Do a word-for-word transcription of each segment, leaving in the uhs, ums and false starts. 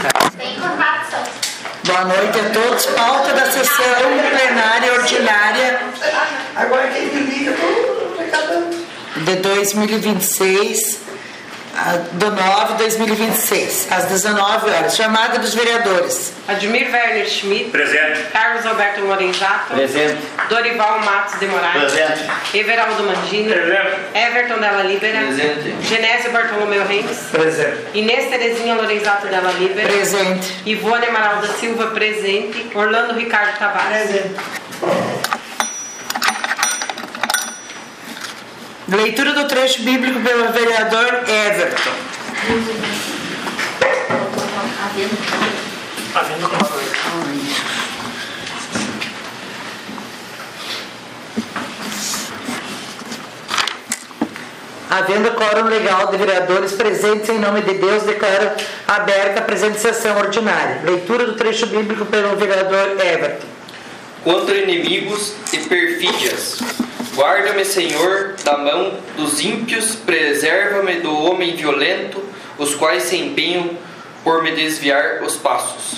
casa. Sem contradição. Boa noite a todos. Pauta da sessão plenária ordinária. Agora quem me liga, todo recadando. De dois mil e vinte e seis, do nove de dois mil e vinte e seis, às dezenove horas. Chamada dos vereadores. Admir Werner Schmidt. Presente. Carlos Alberto Lorenzato. Presente. Dorival Matos de Moraes. Presente. Everaldo Mangini. Presente. Everton Della Libera. Presente. Genésio Bartolomeu Reis. Presente. Inês Terezinha Lorenzato Della Libera. Presente. Ivone Amaral da Silva. Presente. Orlando Ricardo Tavares. Presente. Leitura do trecho bíblico pelo vereador Everton. Havendo quórum legal de vereadores presentes em nome de Deus, declaro aberta a presente sessão ordinária. Leitura do trecho bíblico pelo vereador Everton. Contra inimigos e perfídias, guarda-me, Senhor, da mão dos ímpios, preserva-me do homem violento, os quais se empenham por me desviar os passos.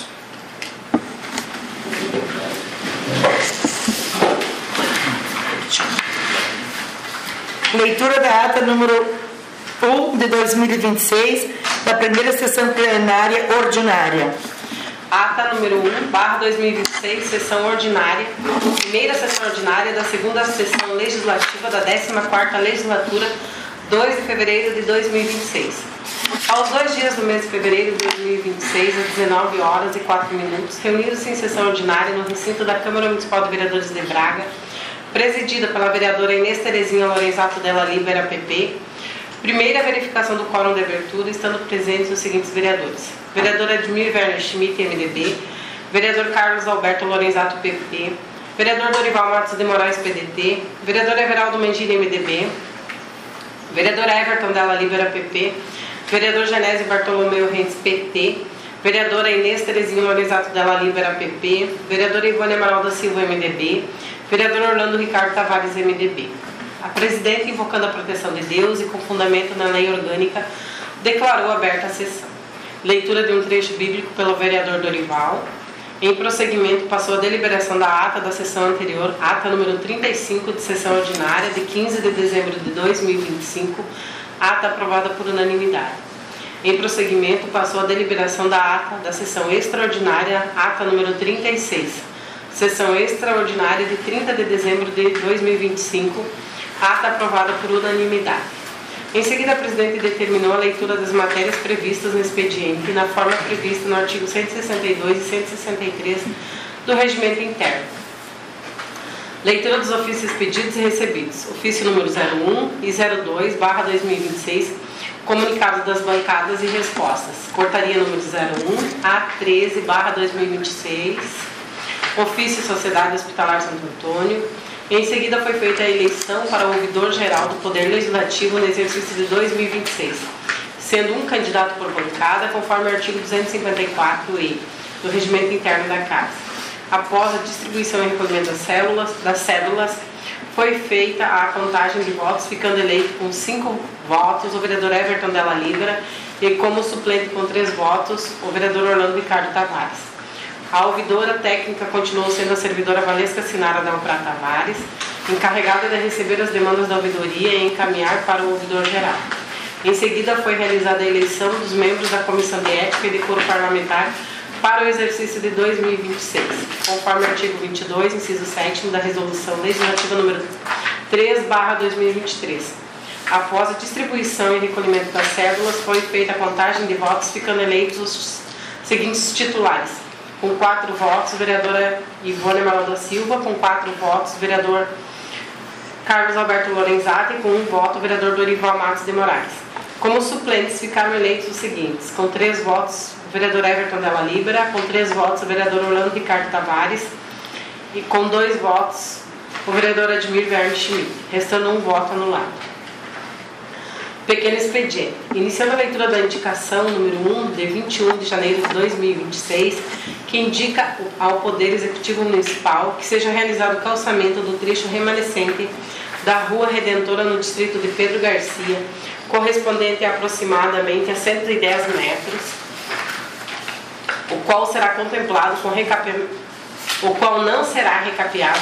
Leitura da ata número um de dois mil e vinte e seis, da primeira sessão plenária ordinária. Ata número um, barra dois mil e vinte e seis, sessão ordinária, primeira sessão ordinária da segunda sessão legislativa da décima quarta legislatura, dois de fevereiro de dois mil e vinte e seis. Aos dois dias do mês de fevereiro de dois mil e vinte e seis, às dezenove horas e quatro minutos, reunidos-se em sessão ordinária no recinto da Câmara Municipal de Vereadores de Braga, presidida pela vereadora Inês Terezinha Lorenzato Della Libera, P P, primeira verificação do quórum de abertura, estando presentes os seguintes vereadores: vereador Admir Werner Schmidt, M D B, vereador Carlos Alberto Lorenzato, P P, vereador Dorival Matos de Moraes, P D T, vereador Everaldo Mangini, M D B, vereador Everton Della Libera, P P, vereador Genésio Bartolomeu Reis, P T, vereadora Inês Terezinha Lorenzato Della Libera, P P, vereadora Ivone Amaral da Silva, M D B, vereador Orlando Ricardo Tavares, M D B. A presidente, invocando a proteção de Deus e com fundamento na lei orgânica, declarou aberta a sessão. Leitura de um trecho bíblico pelo vereador Dorival. Em prosseguimento, passou a deliberação da ata da sessão anterior, ata número trinta e cinco de sessão ordinária de quinze de dezembro de dois mil e vinte e cinco, ata aprovada por unanimidade. Em prosseguimento, passou a deliberação da ata da sessão extraordinária, ata número trinta e seis, sessão extraordinária de trinta de dezembro de dois mil e vinte e cinco, ata aprovada por unanimidade. Em seguida, a presidente determinou a leitura das matérias previstas no expediente na forma prevista no artigo cento e sessenta e dois e cento e sessenta e três do Regimento Interno. Leitura dos ofícios pedidos e recebidos. Ofício número zero um e zero dois, barra dois mil e vinte e seis, comunicado das bancadas e respostas. Portaria número zero um a treze, barra dois mil e vinte e seis, ofício Sociedade Hospitalar Santo Antônio. Em seguida, foi feita a eleição para o ouvidor-geral do Poder Legislativo no exercício de dois mil e vinte e seis, sendo um candidato por bancada, conforme o artigo duzentos e cinquenta e quatro e do Regimento Interno da Casa. Após a distribuição e recolhimento das células, das cédulas, foi feita a contagem de votos, ficando eleito com cinco votos o vereador Everton Della Libera e como suplente com três votos o vereador Orlando Ricardo Tavares. A ouvidora técnica continuou sendo a servidora Valesca Sinara Dalprá Tavares, encarregada de receber as demandas da ouvidoria e encaminhar para o ouvidor-geral. Em seguida, foi realizada a eleição dos membros da Comissão de Ética e Decoro Parlamentar para o exercício de dois mil e vinte e seis, conforme o artigo vinte e dois, inciso sétimo da Resolução Legislativa número três, barra dois mil e vinte e três. Após a distribuição e recolhimento das cédulas, foi feita a contagem de votos, ficando eleitos os seguintes titulares: com quatro votos, vereadora Ivone Amaral da Silva; com quatro votos, vereador Carlos Alberto Lorenzato; e com um voto, vereador Dorival Matos de Moraes. Como suplentes, ficaram eleitos os seguintes: com três votos, o vereador Everton Della Libera; com três votos, o vereador Orlando Ricardo Tavares; e com dois votos, o vereador Admir Werner Schmidt, restando um voto anulado. Pequeno expediente. Iniciando a leitura da indicação número um, de vinte e um de janeiro de dois mil e vinte e seis, que indica ao Poder Executivo Municipal que seja realizado o calçamento do trecho remanescente da Rua Redentora no distrito de Pedro Garcia, correspondente a aproximadamente a cento e dez metros, o qual será contemplado com recapeamento, o qual não será recapeado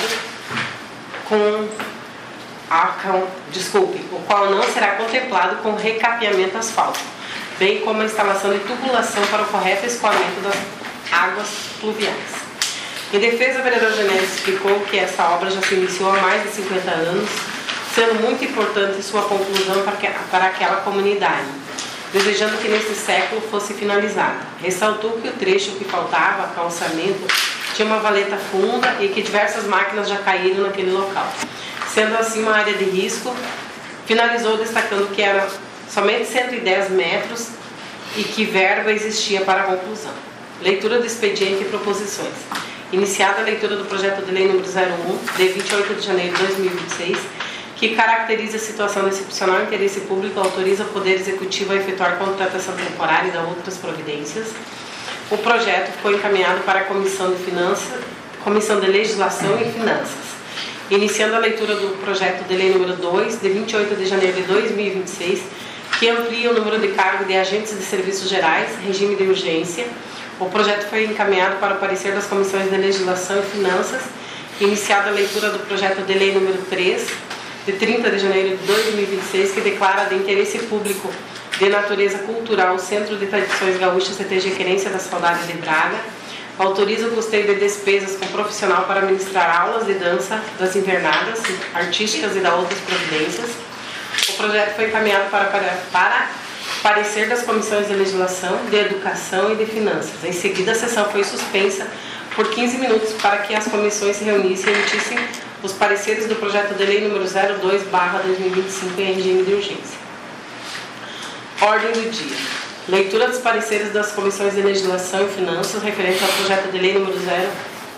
com a, com, desculpe, o qual não será contemplado com recapeamento asfáltico, bem como a instalação de tubulação para o correto escoamento das águas pluviais. Em defesa, o vereador Genésio explicou que essa obra já se iniciou há mais de cinquenta anos, sendo muito importante sua conclusão para, que, para aquela comunidade, desejando que neste século fosse finalizada. Ressaltou que o trecho que faltava, calçamento, tinha uma valeta funda e que diversas máquinas já caíram naquele local. Sendo assim uma área de risco, finalizou destacando que era somente cento e dez metros e que verba existia para a conclusão. Leitura do expediente e proposições. Iniciada a leitura do projeto de lei número zero um, de vinte e oito de janeiro de dois mil e vinte e seis, que caracteriza a situação de excepcional interesse público, autoriza o Poder Executivo a efetuar contratação temporária e dar outras providências. O projeto foi encaminhado para a Comissão de Finanças, Comissão de Legislação e Finanças. Iniciando a leitura do projeto de lei número dois, de vinte e oito de janeiro de dois mil e vinte e seis, que amplia o número de cargos de agentes de serviços gerais, regime de urgência. O projeto foi encaminhado para o parecer das Comissões de Legislação e Finanças. Iniciada a leitura do projeto de lei número três, de trinta de janeiro de dois mil e vinte e seis, que declara de interesse público de natureza cultural o Centro de Tradições Gaúchas C T G Querência da Saudade de Braga. Autoriza o custeio de despesas com profissional para ministrar aulas de dança das invernadas artísticas e da outras providências. O projeto foi encaminhado para, para, para parecer das Comissões de Legislação, de Educação e de Finanças. Em seguida, a sessão foi suspensa por quinze minutos para que as comissões se reunissem e emitissem os pareceres do projeto de lei número zero dois barra dois mil e vinte e cinco em regime de urgência. Ordem do dia. Leitura dos pareceres das Comissões de Legislação e Finanças referente ao projeto de lei número zero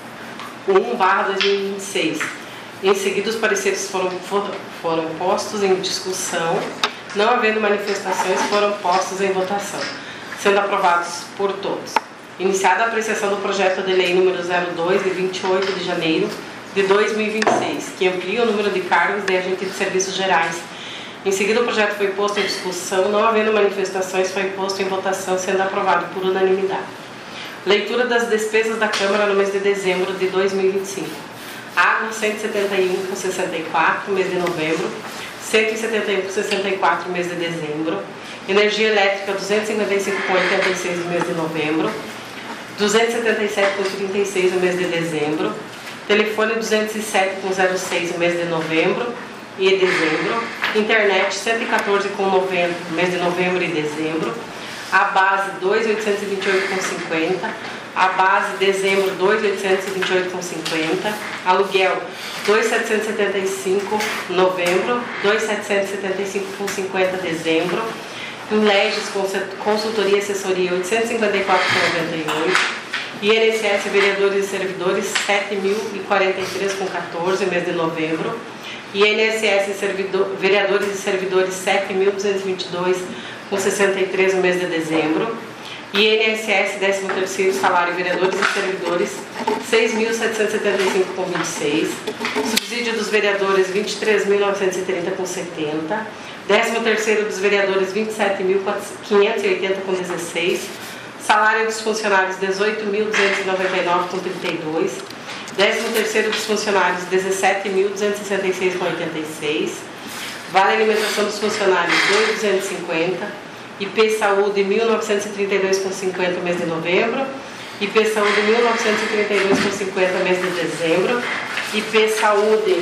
um barra dois mil e vinte e seis. Em seguida, os pareceres foram, foram, foram postos em discussão. Não havendo manifestações, foram postos em votação, sendo aprovados por todos. Iniciada a apreciação do projeto de lei número zero dois, de vinte e oito de janeiro de dois mil e vinte e seis, que amplia o número de cargos de agente de serviços gerais. Em seguida, o projeto foi posto em discussão. Não havendo manifestações, foi posto em votação, sendo aprovado por unanimidade. Leitura das despesas da Câmara no mês de dezembro de dois mil e vinte e cinco. Água, cento e setenta e um vírgula sessenta e quatro, mês de novembro. cento e setenta e um vírgula sessenta e quatro, mês de dezembro. Energia elétrica, duzentos e cinquenta e cinco vírgula oitenta e seis, mês de novembro. duzentos e setenta e sete vírgula trinta e seis, no mês de dezembro. Telefone, duzentos e sete vírgula zero seis, no mês de novembro e dezembro. Internet, cento e quatorze vírgula noventa, no mês de novembro e dezembro. A base, dois mil oitocentos e vinte e oito vírgula cinquenta. A base, dezembro, dois mil oitocentos e vinte e oito vírgula cinquenta. Aluguel, dois mil setecentos e setenta e cinco, novembro, dois mil setecentos e setenta e cinco vírgula cinquenta, dezembro. Em Leges, consultoria e assessoria, oitocentos e cinquenta e quatro vírgula noventa e oito. I N S S, vereadores e servidores, sete mil e quarenta e três vírgula quatorze, mês de novembro. I N S S, servidor, vereadores e servidores, sete mil duzentos e vinte e dois vírgula sessenta e três, no mês de dezembro. I N S S, décimo terceiro salário, vereadores e servidores, seis mil setecentos e setenta e cinco vírgula vinte e seis. Subsídio dos vereadores, vinte e três mil novecentos e trinta vírgula setenta. décimo terceiro dos vereadores, vinte e sete mil quinhentos e oitenta vírgula dezesseis. Salário dos funcionários, dezoito mil duzentos e noventa e nove vírgula trinta e dois. décimo terceiro dos funcionários, dezessete mil duzentos e sessenta e seis vírgula oitenta e seis. Vale alimentação dos funcionários, dois mil duzentos e cinquenta. I P Saúde, mil novecentos e trinta e dois vírgula cinquenta, mês de novembro. I P Saúde, mil novecentos e trinta e dois vírgula cinquenta, mês de dezembro. I P Saúde,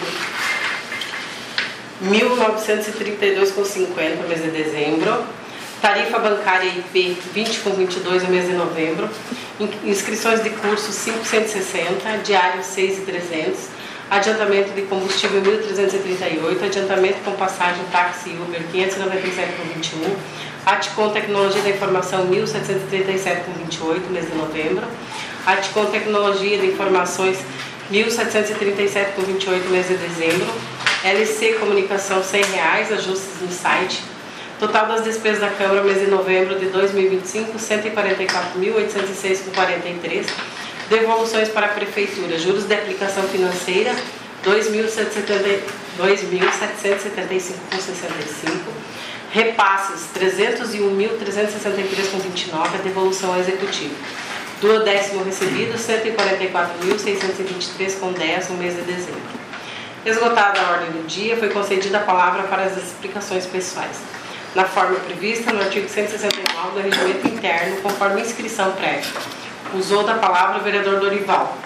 mil novecentos e trinta e dois vírgula cinquenta, mês de dezembro. Tarifa bancária I P, vinte vírgula vinte e dois, no mês de novembro. Inscrições de curso, cinco mil cento e sessenta. Diário, seis mil e trezentos. Adiantamento de combustível, mil trezentos e trinta e oito. Adiantamento com passagem, táxi e Uber, quinhentos e noventa e sete vírgula vinte e um. Atcom Tecnologia da Informação, mil setecentos e trinta e sete vírgula vinte e oito, mês de novembro. Atcom Tecnologia de Informações, mil setecentos e trinta e sete vírgula vinte e oito, mês de dezembro. L C Comunicação, cem reais, ajustes no site. Total das despesas da Câmara, mês de novembro de dois mil e vinte e cinco, cento e quarenta e quatro mil oitocentos e seis vírgula quarenta e três. Devoluções para a Prefeitura, juros de aplicação financeira, dois mil setecentos e setenta e cinco vírgula sessenta e cinco. Repasses, trezentos e um mil trezentos e sessenta e três vírgula vinte e nove, a devolução ao Executivo. do décimo recebido, cento e quarenta e quatro mil, seiscentos e vinte e três vírgula dez no mês de dezembro. Esgotada a ordem do dia, foi concedida a palavra para as explicações pessoais, na forma prevista no artigo cento e sessenta e nove do Regimento Interno, conforme inscrição prévia. Usou da palavra o vereador Dorival,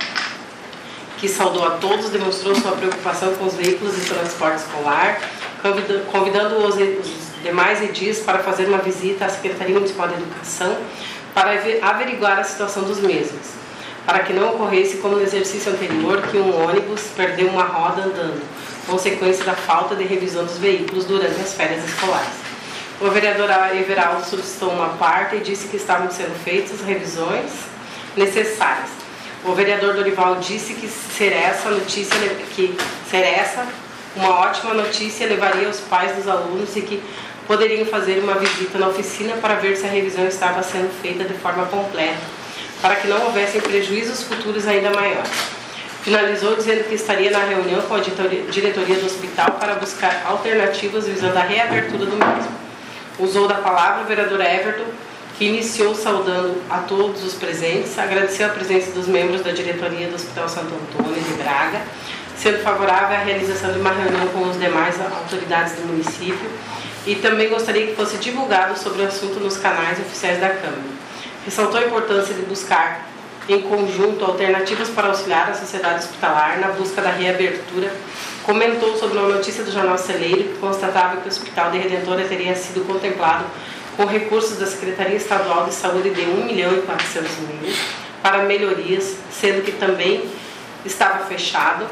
que saudou a todos, demonstrou sua preocupação com os veículos de transporte escolar, convidando os, os demais edis para fazer uma visita à Secretaria Municipal de Educação para averiguar a situação dos mesmos, para que não ocorresse como no exercício anterior, que um ônibus perdeu uma roda andando, consequência da falta de revisão dos veículos durante as férias escolares. O vereador Everaldo solicitou uma parte e disse que estavam sendo feitas revisões necessárias. O vereador Dorival disse que ser essa notícia, que ser essa uma ótima notícia levaria os pais dos alunos e que poderiam fazer uma visita na oficina para ver se a revisão estava sendo feita de forma completa, para que não houvessem prejuízos futuros ainda maiores. Finalizou dizendo que estaria na reunião com a diretoria do hospital para buscar alternativas visando a reabertura do mesmo. Usou da palavra o vereador Everton, que iniciou saudando a todos os presentes, agradeceu a presença dos membros da diretoria do Hospital Santo Antônio de Braga, sendo favorável à realização de uma reunião com as demais autoridades do município, e também gostaria que fosse divulgado sobre o assunto nos canais oficiais da Câmara. Ressaltou a importância de buscar, em conjunto, alternativas para auxiliar a sociedade hospitalar na busca da reabertura. Comentou sobre uma notícia do jornal Celeiro que constatava que o Hospital de Redentora teria sido contemplado com recursos da Secretaria Estadual de Saúde de um milhão e quatrocentos mil para melhorias, sendo que também estava fechado.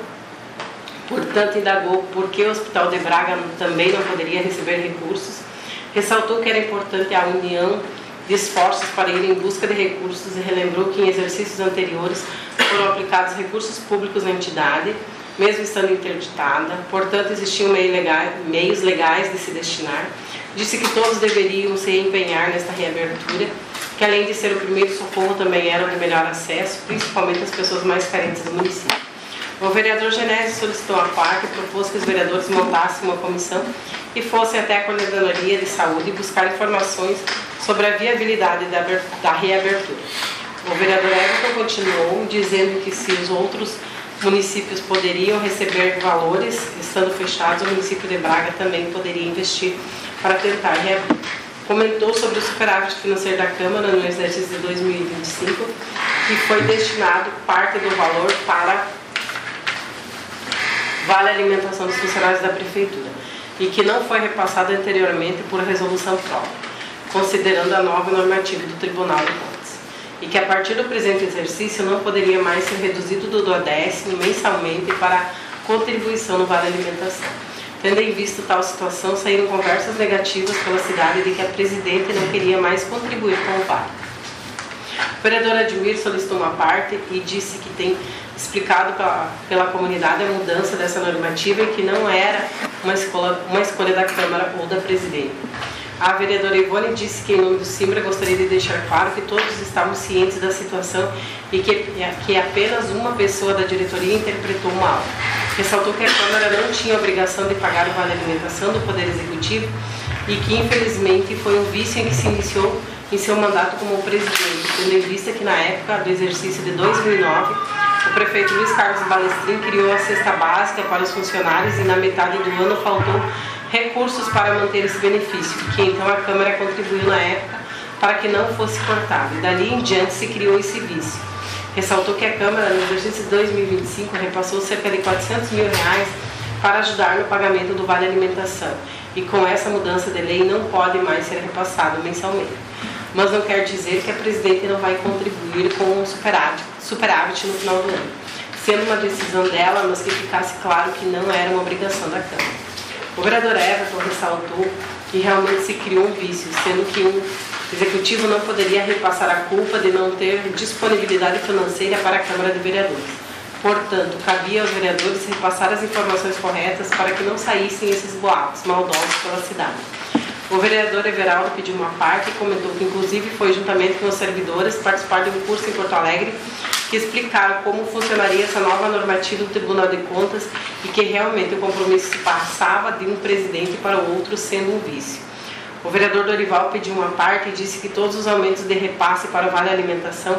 Portanto, indagou por que o Hospital de Braga também não poderia receber recursos. Ressaltou que era importante a união de esforços para ir em busca de recursos e relembrou que em exercícios anteriores foram aplicados recursos públicos na entidade, mesmo estando interditada, portanto existiam meios legais de se destinar. Disse que todos deveriam se empenhar nesta reabertura, que além de ser o primeiro socorro também era o de melhor acesso, principalmente as pessoas mais carentes do município. O vereador Genésio solicitou a parte e propôs que os vereadores montassem uma comissão e fossem até a Coordenadoria de Saúde buscar informações sobre a viabilidade da, da reabertura. O vereador Everton continuou dizendo que se os outros municípios poderiam receber valores, estando fechados, o município de Braga também poderia investir para tentar reabrir. Comentou sobre o superávit financeiro da Câmara no exercício de dois mil e vinte e cinco, que foi destinado parte do valor para vale alimentação dos funcionários da Prefeitura e que não foi repassado anteriormente por resolução própria, considerando a nova normativa do Tribunal de Contas, e que a partir do presente exercício não poderia mais ser reduzido do duodécimo mensalmente para contribuição no vale alimentação. Tendo em vista tal situação, saíram conversas negativas pela cidade de que a Presidente não queria mais contribuir com o vale. O vereador Admir solicitou uma parte e disse que tem explicado pela, pela comunidade a mudança dessa normativa e que não era uma escolha, uma escolha da Câmara ou da Presidente. A vereadora Ivone disse que, em nome do Simbra, gostaria de deixar claro que todos estavam cientes da situação e que, que apenas uma pessoa da diretoria interpretou mal. Ressaltou que a Câmara não tinha obrigação de pagar o vale alimentação do Poder Executivo e que, infelizmente, foi um vício em que se iniciou em seu mandato como presidente, tendo em vista que, na época do exercício de dois mil e nove, o prefeito Luiz Carlos Balestrin criou a cesta básica para os funcionários e, na metade do ano, faltou recursos para manter esse benefício, que então a Câmara contribuiu na época para que não fosse cortado. E dali em diante se criou esse vício. Ressaltou que a Câmara, no exercício de dois mil e vinte e cinco, repassou cerca de quatrocentos mil reais para ajudar no pagamento do vale alimentação. E com essa mudança de lei não pode mais ser repassado mensalmente. Mas não quer dizer que a Presidente não vai contribuir com um superávit, superávit no final do ano, sendo uma decisão dela, mas que ficasse claro que não era uma obrigação da Câmara. O vereador Everton ressaltou que realmente se criou um vício, sendo que o Executivo não poderia repassar a culpa de não ter disponibilidade financeira para a Câmara de Vereadores. Portanto, cabia aos vereadores repassar as informações corretas para que não saíssem esses boatos maldosos pela cidade. O vereador Everaldo pediu uma parte e comentou que, inclusive, foi juntamente com os servidores participar de um curso em Porto Alegre que explicaram como funcionaria essa nova normativa do Tribunal de Contas e que realmente o compromisso se passava de um presidente para o outro, sendo um vice. O vereador Dorival pediu uma parte e disse que todos os aumentos de repasse para o Vale Alimentação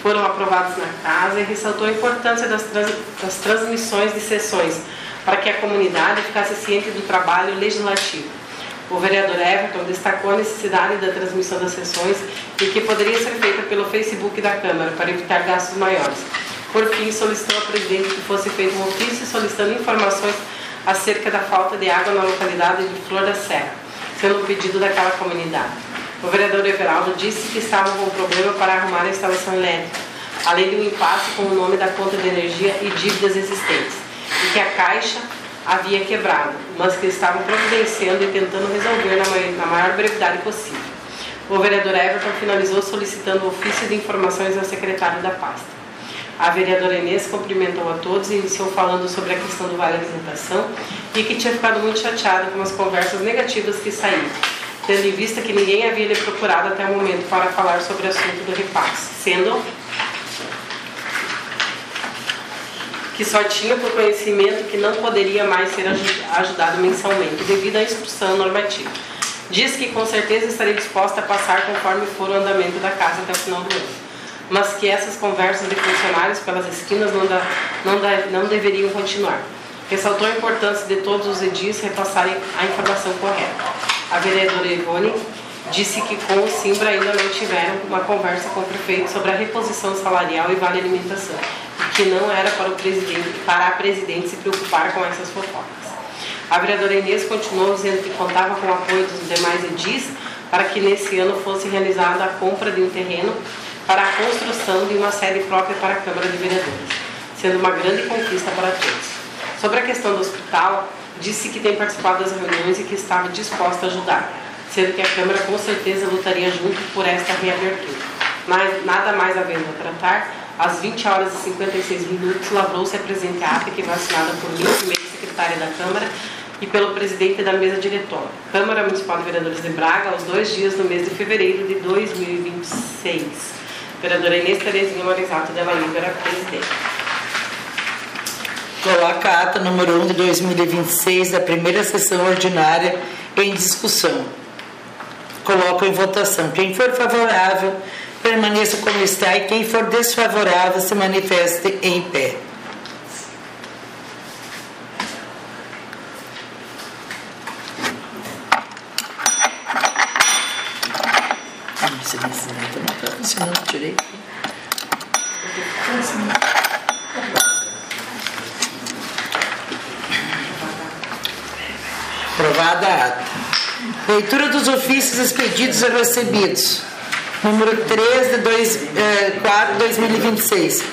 foram aprovados na casa e ressaltou a importância das, trans, das transmissões de sessões para que a comunidade ficasse ciente do trabalho legislativo. O vereador Everton destacou a necessidade da transmissão das sessões e que poderia ser feita pelo Facebook da Câmara para evitar gastos maiores. Por fim, solicitou ao presidente que fosse feito um ofício solicitando informações acerca da falta de água na localidade de Flor da Serra, sendo um pedido daquela comunidade. O vereador Everaldo disse que estavam com problema para arrumar a instalação elétrica, além de um impasse com o nome da conta de energia e dívidas existentes, e que a Caixa havia quebrado, mas que estavam providenciando e tentando resolver na maior, na maior brevidade possível. O vereador Everton finalizou solicitando o ofício de informações ao secretário da pasta. A vereadora Inês cumprimentou a todos e iniciou falando sobre a questão do Vale Alimentação e que tinha ficado muito chateada com as conversas negativas que saíram, tendo em vista que ninguém havia lhe procurado até o momento para falar sobre o assunto do repasse, sendo que só tinha por conhecimento que não poderia mais ser ajudado mensalmente devido à instrução normativa. Diz que com certeza estaria disposta a passar conforme for o andamento da casa até o final do ano, mas que essas conversas de funcionários pelas esquinas não, da, não, da, não deveriam continuar. Ressaltou a importância de todos os edis repassarem a informação correta. A vereadora Ivone disse que com o Simbra ainda não tiveram uma conversa com o prefeito sobre a reposição salarial e vale alimentação, e que não era para, o presidente, para a presidente se preocupar com essas fofocas. A vereadora Inês continuou dizendo que contava com o apoio dos demais edis para que nesse ano fosse realizada a compra de um terreno para a construção de uma sede própria para a Câmara de Vereadores, sendo uma grande conquista para todos. Sobre a questão do hospital, disse que tem participado das reuniões e que estava disposta a ajudar, sendo que a Câmara com certeza lutaria junto por esta reabertura. Mas nada mais havendo a tratar, às vinte horas e cinquenta e seis minutos, lavrou-se a presente ata que foi assinada por mim, primeira secretária da Câmara, e pelo presidente da mesa diretora, Câmara Municipal de Vereadores de Braga, aos dois dias do mês de fevereiro de dois mil e vinte e seis. Vereadora Inês Terezinha Morisato della Libera, presidente. Coloca a ata número um de dois mil e vinte e seis da primeira sessão ordinária em discussão. Coloco em votação. Quem for favorável, permaneça como está, e quem for desfavorável, se manifeste em pé. Esse documento não está funcionando direito. Aprovada a ata. Leitura dos ofícios expedidos e recebidos. Número três de quatro de dois mil e vinte e seis.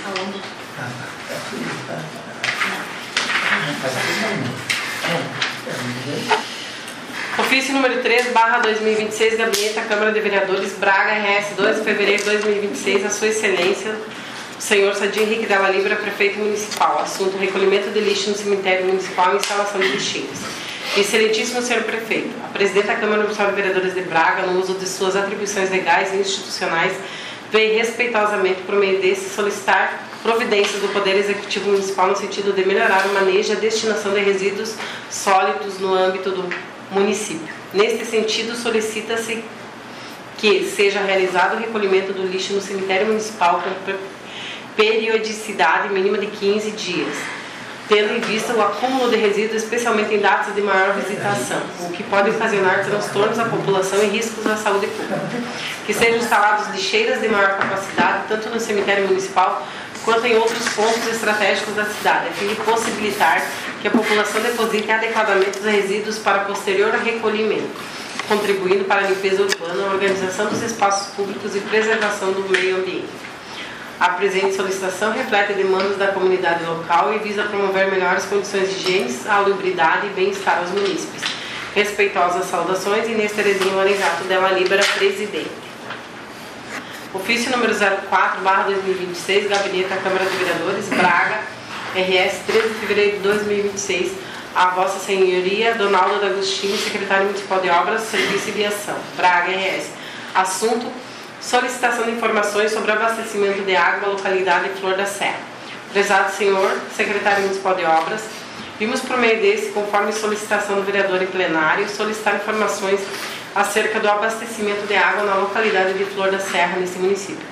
Ofício número três, barra dois mil e vinte e seis, Gabinete da Câmara de Vereadores, Braga, R S, dois de fevereiro de dois mil e vinte e seis, a Sua Excelência, o senhor Sadir Henrique Della Libera, Prefeito Municipal. Assunto: recolhimento de lixo no cemitério municipal e instalação de lixeiras. Excelentíssimo senhor Prefeito, a Presidente da Câmara Municipal de Vereadores de Braga, no uso de suas atribuições legais e institucionais, vem respeitosamente, por meio desse, solicitar providências do Poder Executivo Municipal no sentido de melhorar o manejo e a destinação de resíduos sólidos no âmbito do município. Neste sentido, solicita-se que seja realizado o recolhimento do lixo no cemitério municipal com periodicidade mínima de quinze dias, tendo em vista o acúmulo de resíduos, especialmente em datas de maior visitação, o que pode ocasionar transtornos à população e riscos à saúde pública. Que sejam instalados lixeiras de maior capacidade, tanto no cemitério municipal quanto em outros pontos estratégicos da cidade, a fim de possibilitar que a população deposite adequadamente os resíduos para posterior recolhimento, contribuindo para a limpeza urbana, a organização dos espaços públicos e preservação do meio ambiente. A presente solicitação reflete demandas da comunidade local e visa promover melhores condições de higiene, salubridade e bem-estar aos munícipes. Respeitosas saudações, Inês Terezinha Morisato Della Libera, presidente. Ofício número zero quatro, barra dois mil e vinte e seis, Gabinete da Câmara de Vereadores, Braga, R S, treze de fevereiro de dois mil e vinte e seis, a Vossa Senhoria Donaldo D'Agostini, Secretário Municipal de Obras, Serviço e Viação, Braga, R S. Assunto: solicitação de informações sobre abastecimento de água na localidade de Flor da Serra. Prezado senhor Secretário Municipal de Obras, vimos por meio desse, conforme solicitação do vereador em plenário, solicitar informações acerca do abastecimento de água na localidade de Flor da Serra, nesse município.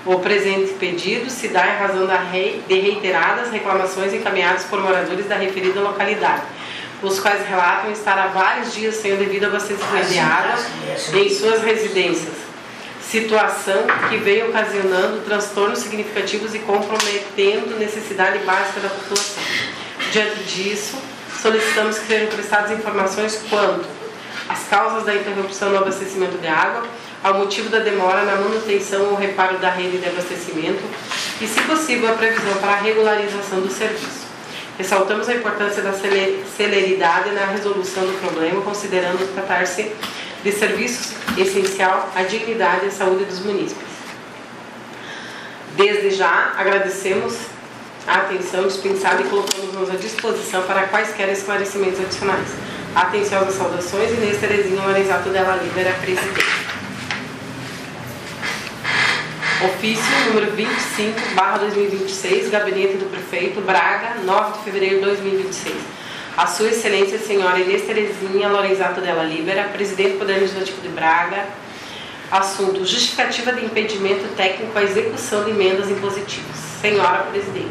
O presente pedido se dá em razão da rei, de reiteradas reclamações encaminhadas por moradores da referida localidade, os quais relatam estar há vários dias sem o devido abastecimento de água em suas residências, situação que vem ocasionando transtornos significativos e comprometendo necessidade básica da população. Diante disso, solicitamos que sejam prestadas informações quanto às causas da interrupção no abastecimento de água, ao motivo da demora na manutenção ou reparo da rede de abastecimento e, se possível, a previsão para a regularização do serviço. Ressaltamos a importância da celeridade na resolução do problema, considerando tratar-se de serviço essencial à dignidade e à saúde dos munícipes. Desde já, agradecemos a atenção dispensada e colocamos-nos à disposição para quaisquer esclarecimentos adicionais. Atenciosas saudações, Inês Terezinha Lorenzato della Libera, presidente. Ofício número vinte e cinco, barra dois mil e vinte e seis, Gabinete do Prefeito, Braga, nove de fevereiro de dois mil e vinte e seis. A Sua Excelência, Senhora Inês Terezinha Lorenzato della Libera, Presidente do Poder Legislativo de Braga. Assunto: justificativa de impedimento técnico à execução de emendas impositivas. Senhora Presidente,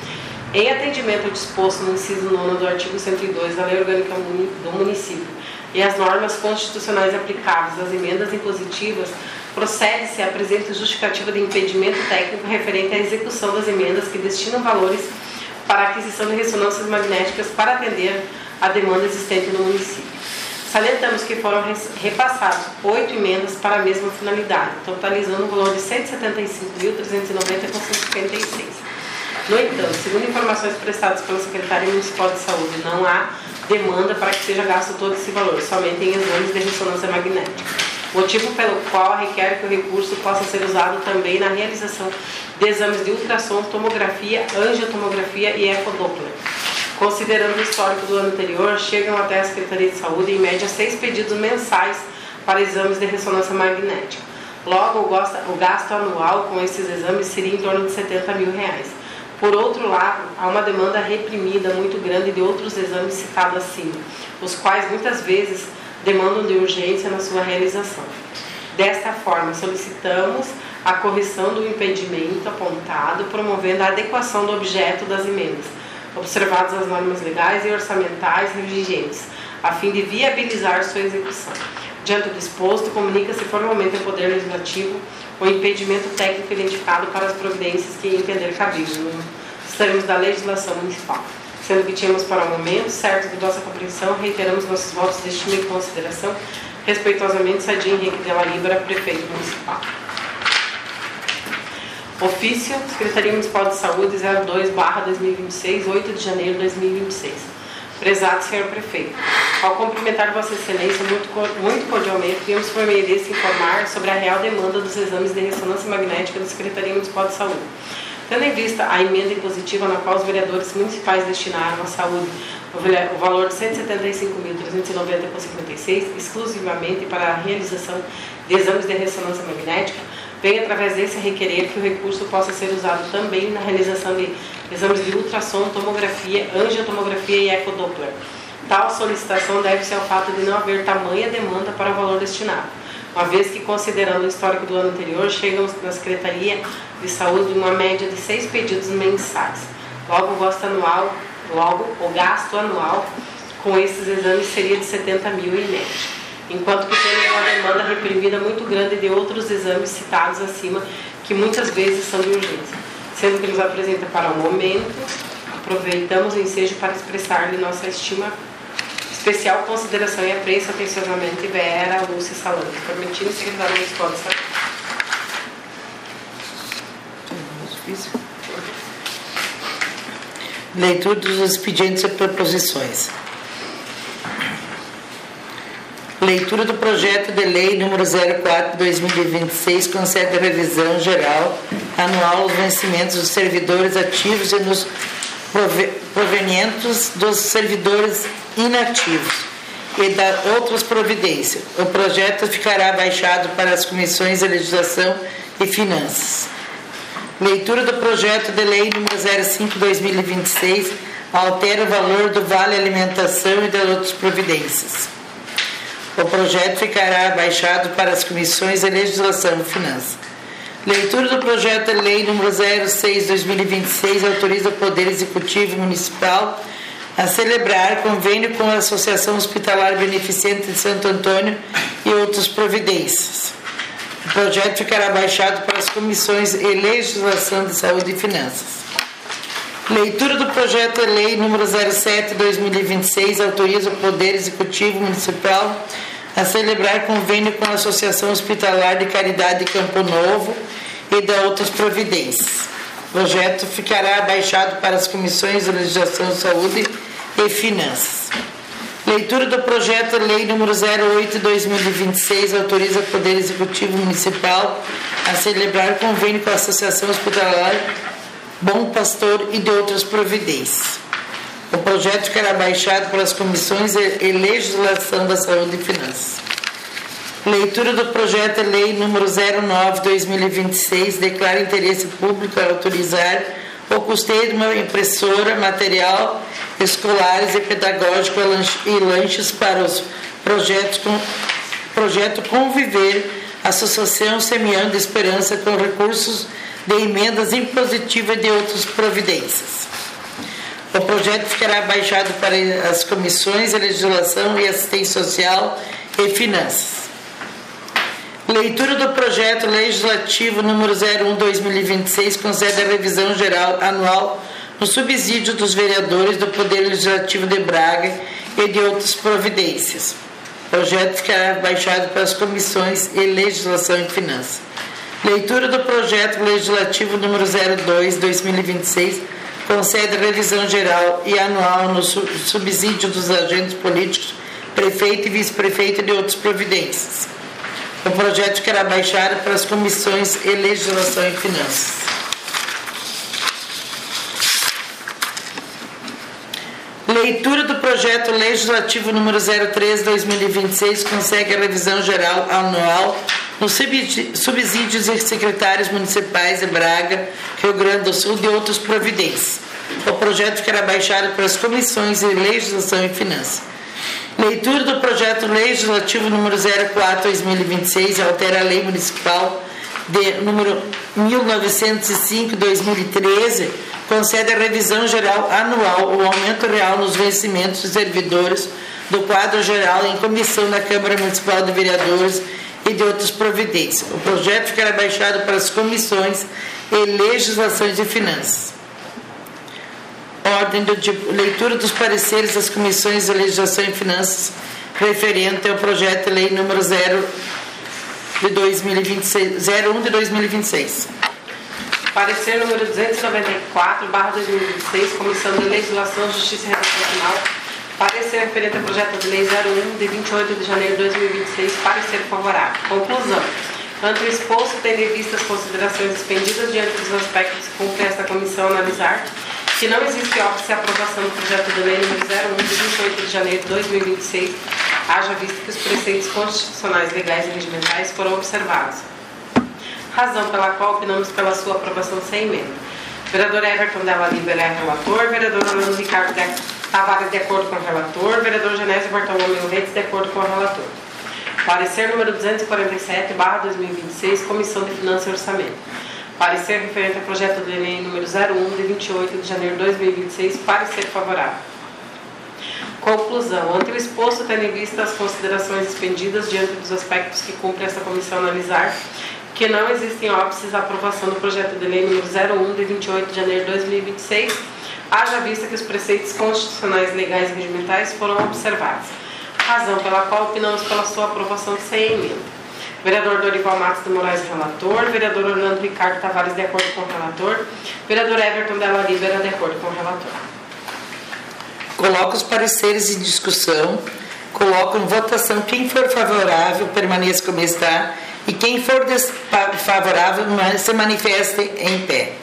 em atendimento ao disposto no inciso nono do artigo cento e dois da Lei Orgânica do Município e as normas constitucionais aplicáveis às emendas impositivas, procede-se à presente justificativa de impedimento técnico referente à execução das emendas que destinam valores para a aquisição de ressonâncias magnéticas para atender a demanda existente no município. Salientamos que foram repassadas oito emendas para a mesma finalidade, totalizando um valor de cento e setenta e cinco mil trezentos e noventa reais com cinquenta e seis centavos. No entanto, segundo informações prestadas pela Secretaria Municipal de Saúde, não há demanda para que seja gasto todo esse valor, somente em exames de ressonância magnética, motivo pelo qual requer que o recurso possa ser usado também na realização de exames de ultrassom, tomografia, angiotomografia e ecodoppler. Considerando o histórico do ano anterior, chegam até a Secretaria de Saúde em média seis pedidos mensais para exames de ressonância magnética. Logo, o gasto anual com esses exames seria em torno de setenta mil reais. Por outro lado, há uma demanda reprimida muito grande de outros exames citados acima, os quais muitas vezes demandam de urgência na sua realização. Desta forma, solicitamos a correção do impedimento apontado, promovendo a adequação do objeto das emendas, observadas as normas legais e orçamentais vigentes, a fim de viabilizar sua execução. Diante do exposto, comunica-se formalmente ao Poder Legislativo o impedimento técnico identificado para as providências que entender cabível nos termos da legislação municipal. Sendo que tínhamos para o momento, certo de nossa compreensão, reiteramos nossos votos de estima e consideração. Respeitosamente, Sadia Henrique della Libera, Prefeito Municipal. Ofício, Secretaria Municipal de Saúde, zero dois barra dois mil e vinte e seis, oito de janeiro de dois mil e vinte e seis. Prezado Senhor Prefeito, ao cumprimentar Vossa Excelência muito, muito cordialmente, viemos por meio desse informar sobre a real demanda dos exames de ressonância magnética da Secretaria Municipal de Saúde. Tendo em vista a emenda impositiva na qual os vereadores municipais destinaram à saúde o valor de cento e setenta e cinco mil trezentos e noventa reais com cinquenta e seis centavos, exclusivamente para a realização de exames de ressonância magnética, vem através desse requerer que o recurso possa ser usado também na realização de exames de ultrassom, tomografia, angiotomografia e ecodoppler. Tal solicitação deve-se ao fato de não haver tamanha demanda para o valor destinado, uma vez que, considerando o histórico do ano anterior, chegam na Secretaria de Saúde uma média de seis pedidos mensais. Logo, o gasto anual, logo, o gasto anual com esses exames seria de setenta mil em média, enquanto que temos uma demanda reprimida muito grande de outros exames citados acima, que muitas vezes são de urgência. Sendo que nos apresenta para o momento, aproveitamos o ensejo para expressar-lhe nossa estima, especial consideração e apreço atenciosamente, Vera Lúcia Salame, permitindo o secretário municipal de saúde. Leitura dos expedientes e proposições. Leitura do projeto de lei número zero quatro de dois mil e vinte e seis, concede a revisão geral anual aos vencimentos dos servidores ativos e nos provenientes dos servidores inativos e da outras providências. O projeto ficará baixado para as comissões de legislação e finanças. Leitura do projeto de lei número zero cinco de dois mil e vinte e seis, altera o valor do vale alimentação e das outras providências. O projeto ficará baixado para as comissões de legislação e finanças. Leitura do projeto de lei número zero seis barra dois mil e vinte e seis, autoriza o Poder Executivo Municipal a celebrar convênio com a Associação Hospitalar Beneficente de Santo Antônio e outras providências. O projeto ficará baixado para as comissões e Legislação de Saúde e Finanças. Leitura do projeto de lei número zero sete barra dois mil e vinte e seis, autoriza o Poder Executivo Municipal a celebrar convênio com a Associação Hospitalar de Caridade de Campo Novo e de outras providências. O projeto ficará baixado para as comissões de Legislação, Saúde e Finanças. Leitura do projeto de lei número zero oito barra dois mil e vinte e seis, autoriza o Poder Executivo Municipal a celebrar convênio com a Associação Hospitalar Bom Pastor e de outras providências. O projeto ficará baixado pelas comissões e Legislação da Saúde e Finanças. Leitura do projeto de lei número zero nove barra dois mil e vinte e seis, declara interesse público a autorizar o custeio de uma impressora, material escolares e pedagógico e lanches para os projetos com, projeto Conviver, Associação Semeando Esperança com recursos de emendas impositivas e de outras providências. O projeto ficará baixado para as comissões de Legislação e Assistência Social e Finanças. Leitura do projeto legislativo número zero um barra dois mil e vinte e seis, concede a revisão geral anual no subsídio dos vereadores do Poder Legislativo de Braga e de outras providências. O projeto ficará baixado para as comissões e Legislação e Finanças. Leitura do projeto legislativo número zero dois barra dois mil e vinte e seis, concede revisão geral e anual no subsídio dos agentes políticos, prefeito e vice-prefeito e de outras providências. O projeto ficará baixado para as comissões e Legislação e Finanças. Leitura do projeto legislativo número zero três barra dois mil e vinte e seis, consegue a revisão geral anual nos subsídios e secretários municipais de Braga, Rio Grande do Sul e de outras providências. O projeto ficará baixado para as comissões de Legislação e Finanças. Leitura do projeto legislativo número zero quatro barra dois mil e vinte e seis, altera a lei municipal de número mil novecentos e cinco barra dois mil e treze, concede a revisão geral anual, o aumento real nos vencimentos dos servidores do quadro geral em comissão da Câmara Municipal de Vereadores e de outras providências. O projeto ficará baixado para as comissões e Legislações e Finanças. Ordem do tipo, leitura dos pareceres das comissões de Legislação e Finanças referente ao projeto de lei número zero de dois mil e vinte e seis, zero um de dois mil e vinte e seis. Parecer número duzentos e noventa e quatro barra dois mil e vinte e seis, Comissão de Legislação, Justiça e Redação Final. Parecer referente ao projeto de lei zero um de vinte e oito de janeiro de dois mil e vinte e seis. Parecer favorável. Conclusão. Ante o exposto, tendo em vista as considerações expendidas diante dos aspectos que cumpre esta comissão analisar, que não existe óbice a aprovação do projeto de lei número zero um de vinte e oito de janeiro de dois mil e vinte e seis, haja vista que os preceitos constitucionais, legais e regimentais foram observados. Razão pela qual opinamos pela sua aprovação sem emenda. Vereador Everton Della Libera é relator, vereador Orlando Ricardo Tavares de acordo com o relator, vereador Genésio Bartolomeu Redes de acordo com o relator. Parecer número duzentos e quarenta e sete barra dois mil e vinte e seis, Comissão de Finanças e Orçamento. Parecer referente ao projeto de lei número zero um de vinte e oito de janeiro de dois mil e vinte e seis, parecer favorável. Conclusão. Ante o exposto, tendo em vista as considerações expendidas diante dos aspectos que cumpre esta comissão analisar, que não existem óbices à aprovação do projeto de lei número zero um de vinte e oito de janeiro de dois mil e vinte e seis, haja vista que os preceitos constitucionais, legais e regimentais foram observados. Razão pela qual opinamos pela sua aprovação sem emenda. Vereador Dorival Matos de Moraes, relator. Vereador Orlando Ricardo Tavares, de acordo com o relator. Vereador Everton Della Libera, de acordo com o relator. Coloco os pareceres em discussão. Coloco em votação. Quem for favorável, permaneça como está. E quem for desfavorável, se manifeste em pé.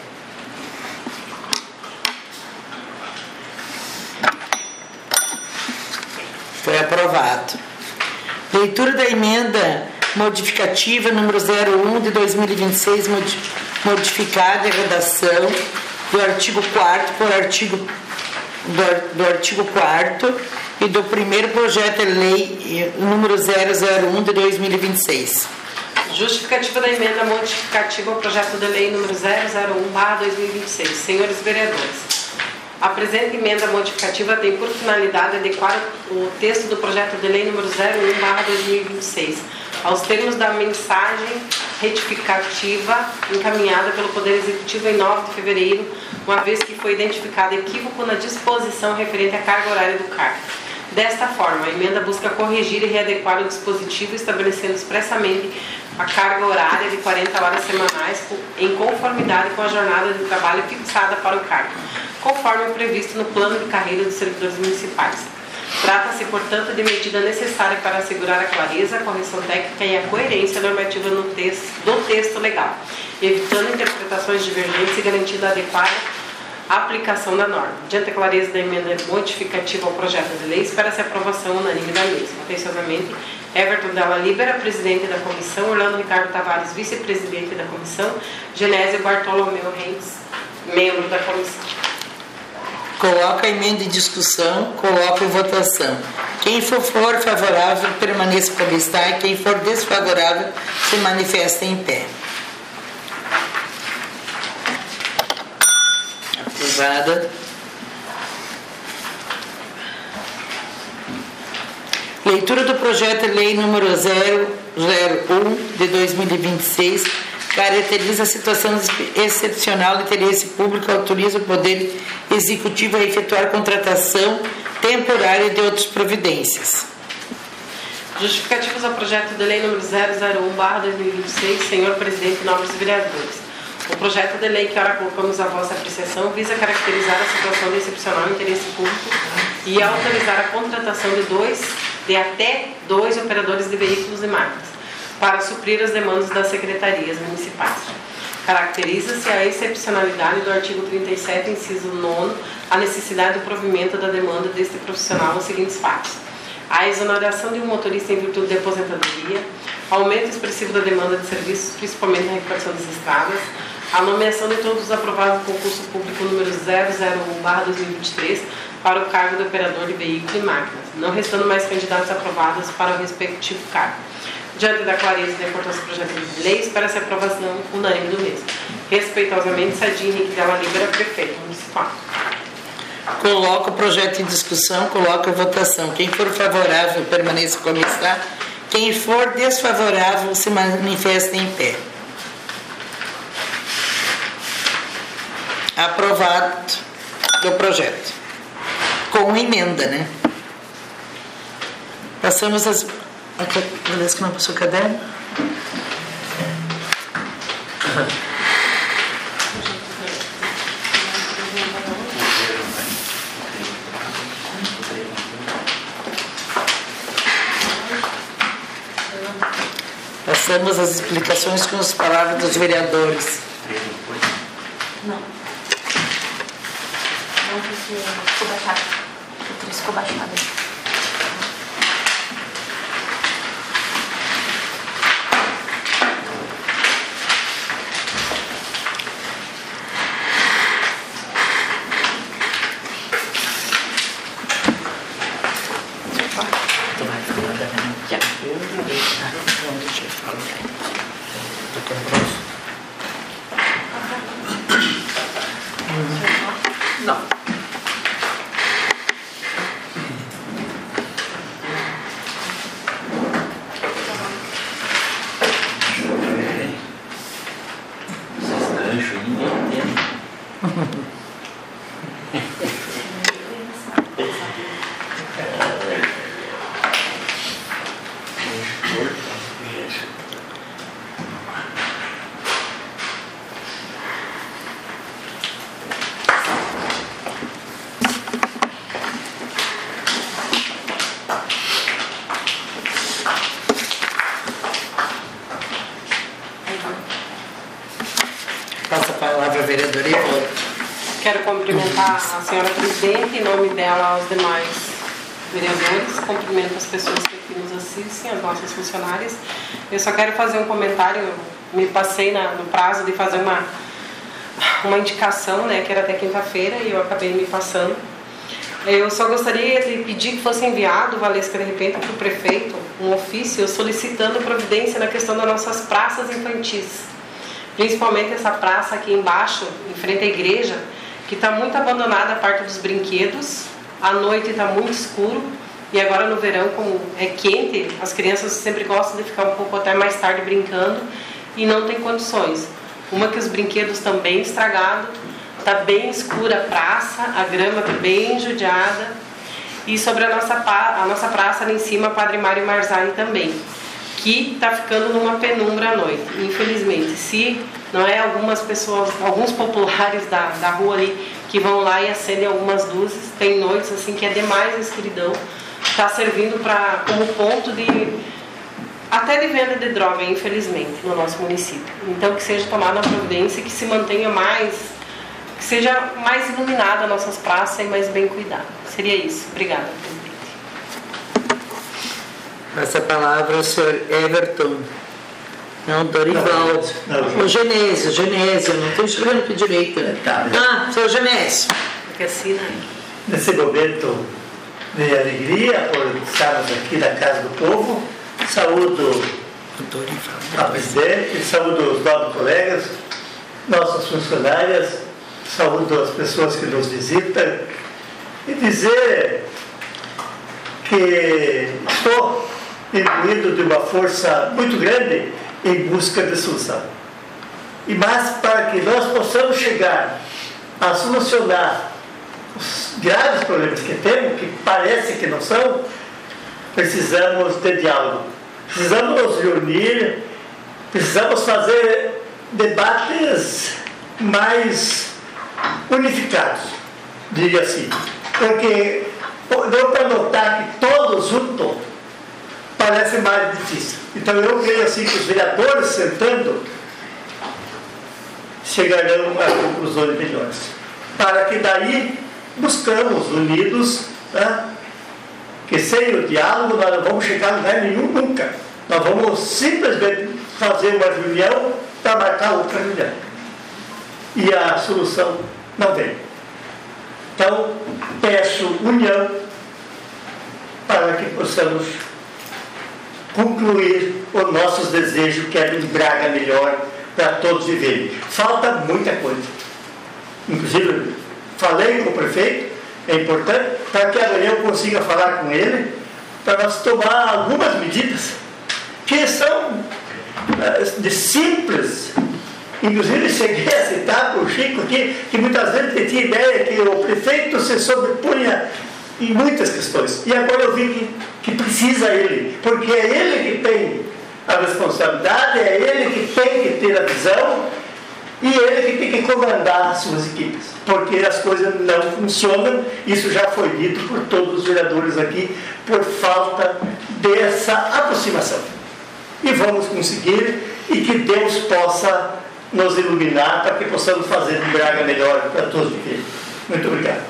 Foi aprovado. Leitura da emenda modificativa número zero um de dois mil e vinte e seis, modificada a redação do artigo quarto por artigo do, do artigo quarto e do primeiro projeto de lei número zero zero um de dois mil e vinte e seis. Justificativa da emenda modificativa ao projeto de lei número zero zero um barra dois mil e vinte e seis. Senhores vereadores, a presente emenda modificativa tem por finalidade adequar o texto do projeto de lei número zero um barra dois mil e vinte e seis aos termos da mensagem retificativa encaminhada pelo Poder Executivo em nove de fevereiro, uma vez que foi identificado equívoco na disposição referente à carga horária do cargo. Desta forma, a emenda busca corrigir e readequar o dispositivo, estabelecendo expressamente a carga horária de quarenta horas semanais em conformidade com a jornada de trabalho fixada para o cargo, conforme o previsto no plano de carreira dos servidores municipais. Trata-se, portanto, de medida necessária para assegurar a clareza, a correção técnica e a coerência normativa no texto, do texto legal, evitando interpretações divergentes e garantindo a adequada aplicação da norma. Diante da clareza da emenda modificativa ao projeto de lei, espera-se a aprovação unânime da mesma. Atenciosamente, Everton Della Libera, presidente da comissão, Orlando Ricardo Tavares, vice-presidente da comissão, Genésio Bartolomeu Reis, membro da comissão. Coloca a emenda em discussão, coloca em votação. Quem for favorável, permaneça como está, e quem for desfavorável, se manifesta em pé. Aprovada. Leitura do projeto de lei número zero zero um de dois mil e vinte e seis caracteriza a situação excepcional de interesse público e autoriza o Poder Executivo a efetuar contratação temporária de outras providências. Justificativos ao projeto de lei número zero zero um barra dois mil e vinte e seis, senhor presidente e nobres vereadores. O projeto de lei que ora colocamos à vossa apreciação visa caracterizar a situação de excepcional interesse público e autorizar a contratação de dois, de até dois operadores de veículos e máquinas, para suprir as demandas das secretarias municipais. Caracteriza-se a excepcionalidade do artigo trinta e sete, inciso nono, a necessidade do provimento da demanda deste profissional nos seguintes fatos: a exoneração de um motorista em virtude de aposentadoria, aumento expressivo da demanda de serviços, principalmente na recuperação das estradas, a nomeação de todos os aprovados no concurso público número zero zero um barra dois mil e vinte e três para o cargo de operador de veículo e máquinas, não restando mais candidatos aprovados para o respectivo cargo. Diante da clareza da importância do projeto de lei, espera-se a aprovação unânime do mesmo. Respeitosamente, Sadim Henrique Della Libera, prefeito municipal. Coloca o projeto em discussão, coloca a votação. Quem for favorável, permaneça como está. Quem for desfavorável, se manifesta em pé. Aprovado o projeto. Com emenda, né? Passamos às... Beleza que não passou o caderno? Passamos às explicações com as palavras dos vereadores. Não. Não, porque ficou baixado. O três ficou baixado. Não. Passa a palavra, vereadora Ivone. Quero cumprimentar a senhora presidente, em nome dela aos demais vereadores, cumprimento as pessoas que aqui nos assistem, as nossas funcionárias. Eu só quero fazer um comentário, eu me passei na, no prazo de fazer uma, uma indicação, né, que era até quinta-feira, e eu acabei me passando. Eu só gostaria de pedir que fosse enviado, Valesca, de repente, para o prefeito, um ofício solicitando providência na questão das nossas praças infantis. Principalmente essa praça aqui embaixo, em frente à igreja, que está muito abandonada a parte dos brinquedos. À noite está muito escuro. E agora no verão, como é quente, as crianças sempre gostam de ficar um pouco até mais tarde brincando e não tem condições. Uma que os brinquedos estão bem estragados, está bem escura a praça, a grama está bem judiada. E sobre a nossa, a nossa praça ali em cima, Padre Mário Marzani também, que está ficando numa penumbra à noite, infelizmente. Se não é algumas pessoas, alguns populares da, da rua ali que vão lá e acendem algumas luzes, tem noites assim que é demais a escuridão, está servindo pra, como ponto de até de venda de droga, infelizmente, no nosso município. Então que seja tomada a providência, que se mantenha mais, que seja mais iluminada as nossas praças e mais bem cuidada. Seria isso. Obrigada, presidente. Passa a palavra ao senhor Everton. Não, Dorival. O Genésio, Genésio, não estou enxergando aqui direito. Tá. Ah, senhor Genésio. Porque assim, né? Nesse momento de alegria por estarmos aqui na Casa do Povo, saúdo a presidente, saúdo os nobres colegas, nossas funcionárias, saúdo as pessoas que nos visitam e dizer que estou imbuído de uma força muito grande em busca de solução. E mas para que nós possamos chegar a solucionar os graves problemas que temos, que parece que não são, precisamos de diálogo. Precisamos nos reunir, precisamos fazer debates mais unificados, diria assim. Porque deu para notar que todos juntos parece mais difícil. Então eu creio assim que os vereadores sentando chegarão a conclusões melhores. Para que daí buscamos unidos, né? Que sem o diálogo nós não vamos chegar a lugar nenhum nunca. Nós vamos simplesmente fazer uma reunião para marcar outra reunião. E a solução não vem. Então peço união para que possamos concluir os nossos desejos, que é um Braga melhor para todos viverem. Falta muita coisa. Inclusive, falei com o prefeito, é importante, para que amanhã eu consiga falar com ele, para nós tomar algumas medidas que são de simples. Inclusive, cheguei a citar para o Chico aqui, que muitas vezes tinha ideia que o prefeito se sobrepunha em muitas questões. E agora eu vi que, que precisa ele, porque é ele que tem a responsabilidade, é ele que tem que ter a visão e ele que tem que comandar as suas equipes, porque as coisas não funcionam. Isso já foi dito por todos os vereadores aqui, por falta dessa aproximação. E vamos conseguir, e que Deus possa nos iluminar para que possamos fazer um Braga melhor para todos viverem. Muito obrigado.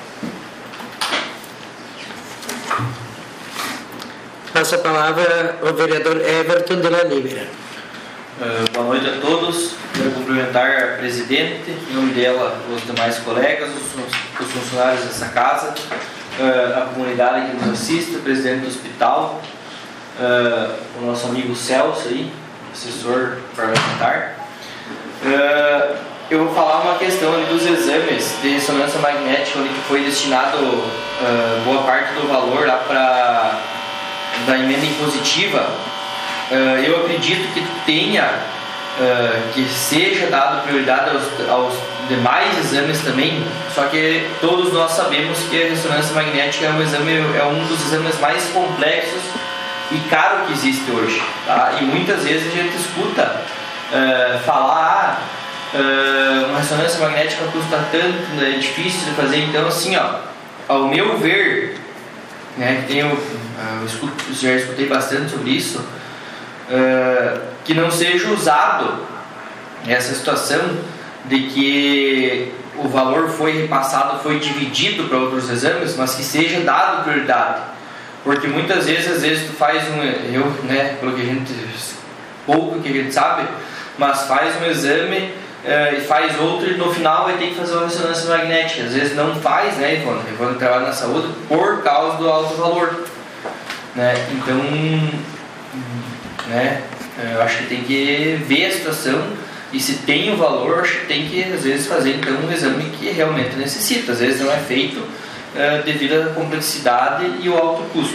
Passo a palavra ao vereador Everton de la Libera. Uh, boa noite a todos. Quero cumprimentar a presidente, em nome dela, os demais colegas, os, os funcionários dessa casa, uh, a comunidade que nos assiste, o presidente do hospital, uh, o nosso amigo Celso, aí, assessor parlamentar. Uh, eu vou falar uma questão ali dos exames de ressonância magnética, onde que foi destinado uh, boa parte do valor lá para da emenda impositiva. Uh, eu acredito que tenha, uh, que seja dado prioridade aos, aos demais exames também, só que todos nós sabemos que a ressonância magnética é um, exame, é um dos exames mais complexos e caro que existe hoje, tá? E muitas vezes a gente escuta uh, falar, ah, uh, uma ressonância magnética custa tanto, é difícil de fazer. Então assim, ó, ao meu ver, né, tenho, eu escuto, já escutei bastante sobre isso, uh, que não seja usado essa situação de que o valor foi repassado, foi dividido para outros exames, mas que seja dado prioridade, porque muitas vezes, às vezes tu faz um, eu, né, pelo que a gente, pouco que a gente sabe, mas faz um exame Uh, e faz outro, e no final vai ter que fazer uma ressonância magnética. Às vezes não faz, né, Ivone? Ivone trabalha na saúde por causa do alto valor, né? Então né? Eu acho que tem que ver a situação e se tem o valor, acho que tem que às vezes fazer então um exame que realmente necessita. Às vezes não é feito uh, devido à complexidade e o alto custo.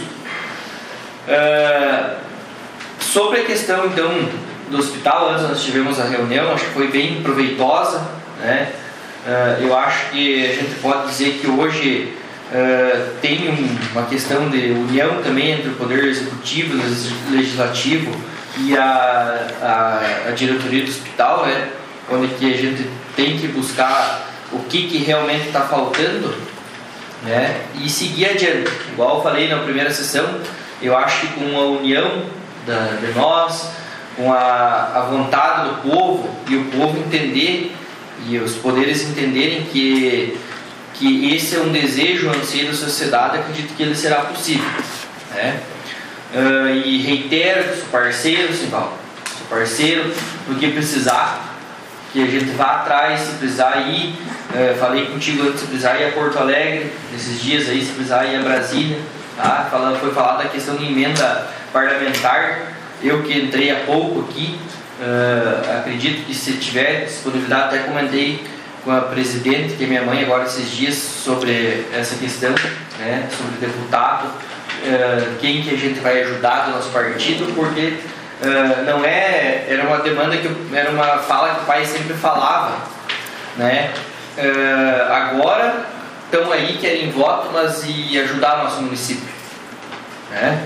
Uh, sobre a questão então do hospital, antes nós tivemos a reunião, acho que foi bem proveitosa, né? Uh, eu acho que a gente pode dizer que hoje uh, tem um, uma questão de união também entre o Poder Executivo e o Legislativo e a, a, a diretoria do hospital, né? Onde que a gente tem que buscar o que, que realmente está faltando, né? E seguir adiante. Igual eu falei na primeira sessão, eu acho que com a união da, de nós, com a, a vontade do povo e o povo entender e os poderes entenderem que, que esse é um desejo, um anseio da sociedade, acredito que ele será possível, né? Uh, e reitero que sou parceiro, Simval, sou parceiro do que precisar, que a gente vá atrás, se precisar ir, uh, falei contigo antes, se precisar ir a Porto Alegre, nesses dias aí, se precisar ir a Brasília, tá? Falando, foi falado da questão de emenda parlamentar, eu que entrei há pouco aqui, uh, acredito que se tiver disponibilidade, até comentei com a presidente, que é minha mãe agora esses dias, sobre essa questão, né, sobre deputado, uh, quem que a gente vai ajudar do nosso partido, porque uh, não é, era uma demanda que eu, era uma fala que o pai sempre falava, né, uh, agora estão aí, querem voto, mas e ajudar o nosso município, né?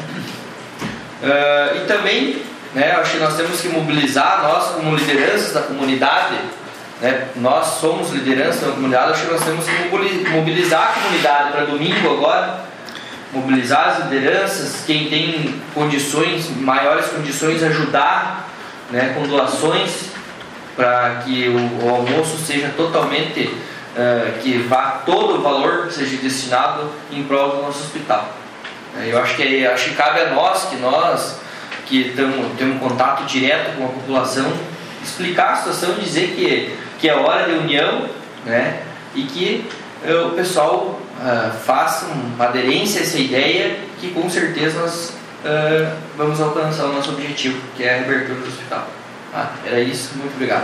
Uh, e também, né, acho que nós temos que mobilizar, nós como lideranças da comunidade, né, nós somos liderança da comunidade, acho que nós temos que mobilizar a comunidade para domingo agora, mobilizar as lideranças, quem tem condições, maiores condições, ajudar, né, com doações, para que o, o almoço seja totalmente, uh, que vá todo o valor que seja destinado em prol do nosso hospital. Eu acho que, acho que cabe a nós, que nós que tamo, temos contato direto com a população, explicar a situação, dizer que, que é hora de união, né? E que uh, o pessoal uh, faça uma aderência a essa ideia, que com certeza nós uh, vamos alcançar o nosso objetivo, que é a reabertura do hospital. Ah, era isso, muito obrigado.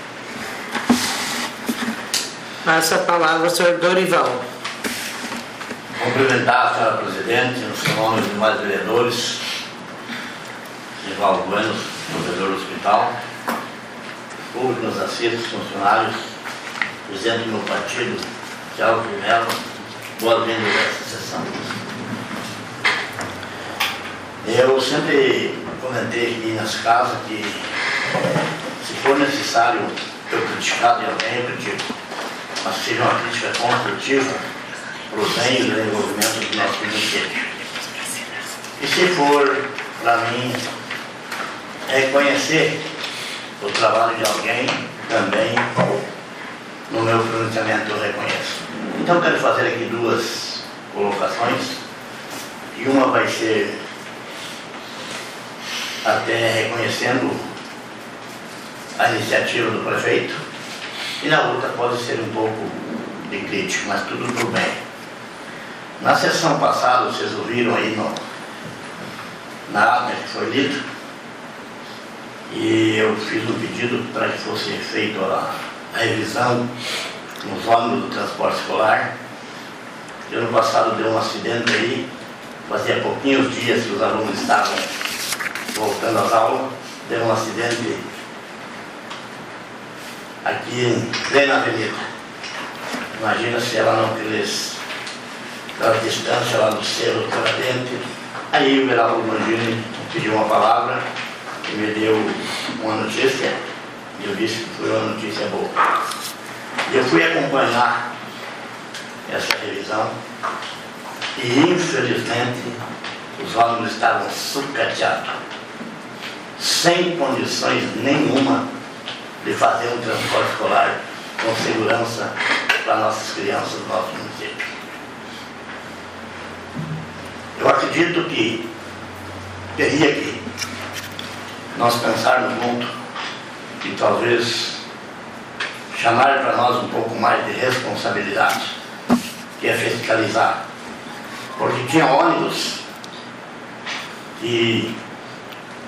Passa a palavra ao senhor Dorival. Cumprimentar a senhora presidente, no seu nome dos demais vereadores, Nivaldo Bueno, provedor do hospital, públicos, assistos, funcionários, presidente do meu partido, Thiago Primelo, boas-vindas a essa sessão. Eu sempre comentei aqui nas casas que, se for necessário eu criticar de alguém, eu critico, mas que seja uma crítica construtiva para o bem e o desenvolvimento do nosso município. E se for, para mim, reconhecer o trabalho de alguém, também no meu pronunciamento eu reconheço. Então quero fazer aqui duas colocações, e uma vai ser até reconhecendo a iniciativa do prefeito, e na outra pode ser um pouco de crítica, mas tudo por bem. Na sessão passada, vocês ouviram aí no, na ata que foi lida, e eu fiz um pedido para que fosse feita a, a revisão nos ônibus do transporte escolar. Que ano passado deu um acidente aí, fazia pouquinhos dias que os alunos estavam voltando às aulas, deu um acidente aqui em plena avenida. Imagina se ela não quisesse aquela distância lá do cerro, aquela dentro. Aí o vereador Mangini pediu uma palavra e me deu uma notícia, e eu disse que foi uma notícia boa. E eu fui acompanhar essa revisão e, infelizmente, os ônibus estavam sucateados, sem condições nenhuma de fazer um transporte escolar com segurança para nossas crianças do nosso município. Eu acredito que teria que nós pensarmos muito e talvez chamar para nós um pouco mais de responsabilidade, que é fiscalizar. Porque tinha ônibus que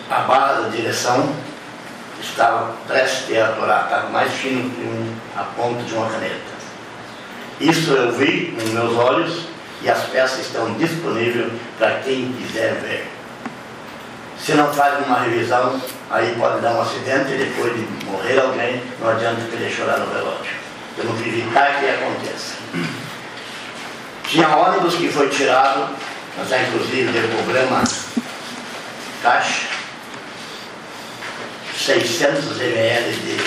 a barra da direção estava prestes a atorar, estava mais fino que um, a ponta de uma caneta. Isso eu vi nos meus olhos e as peças estão disponíveis para quem quiser ver. Se não faz uma revisão, aí pode dar um acidente e depois de morrer alguém, não adianta querer chorar no relógio. Temos que evitar que aconteça. Tinha ônibus que foi tirado, mas já inclusive deu problema caixa, seiscentos mililitros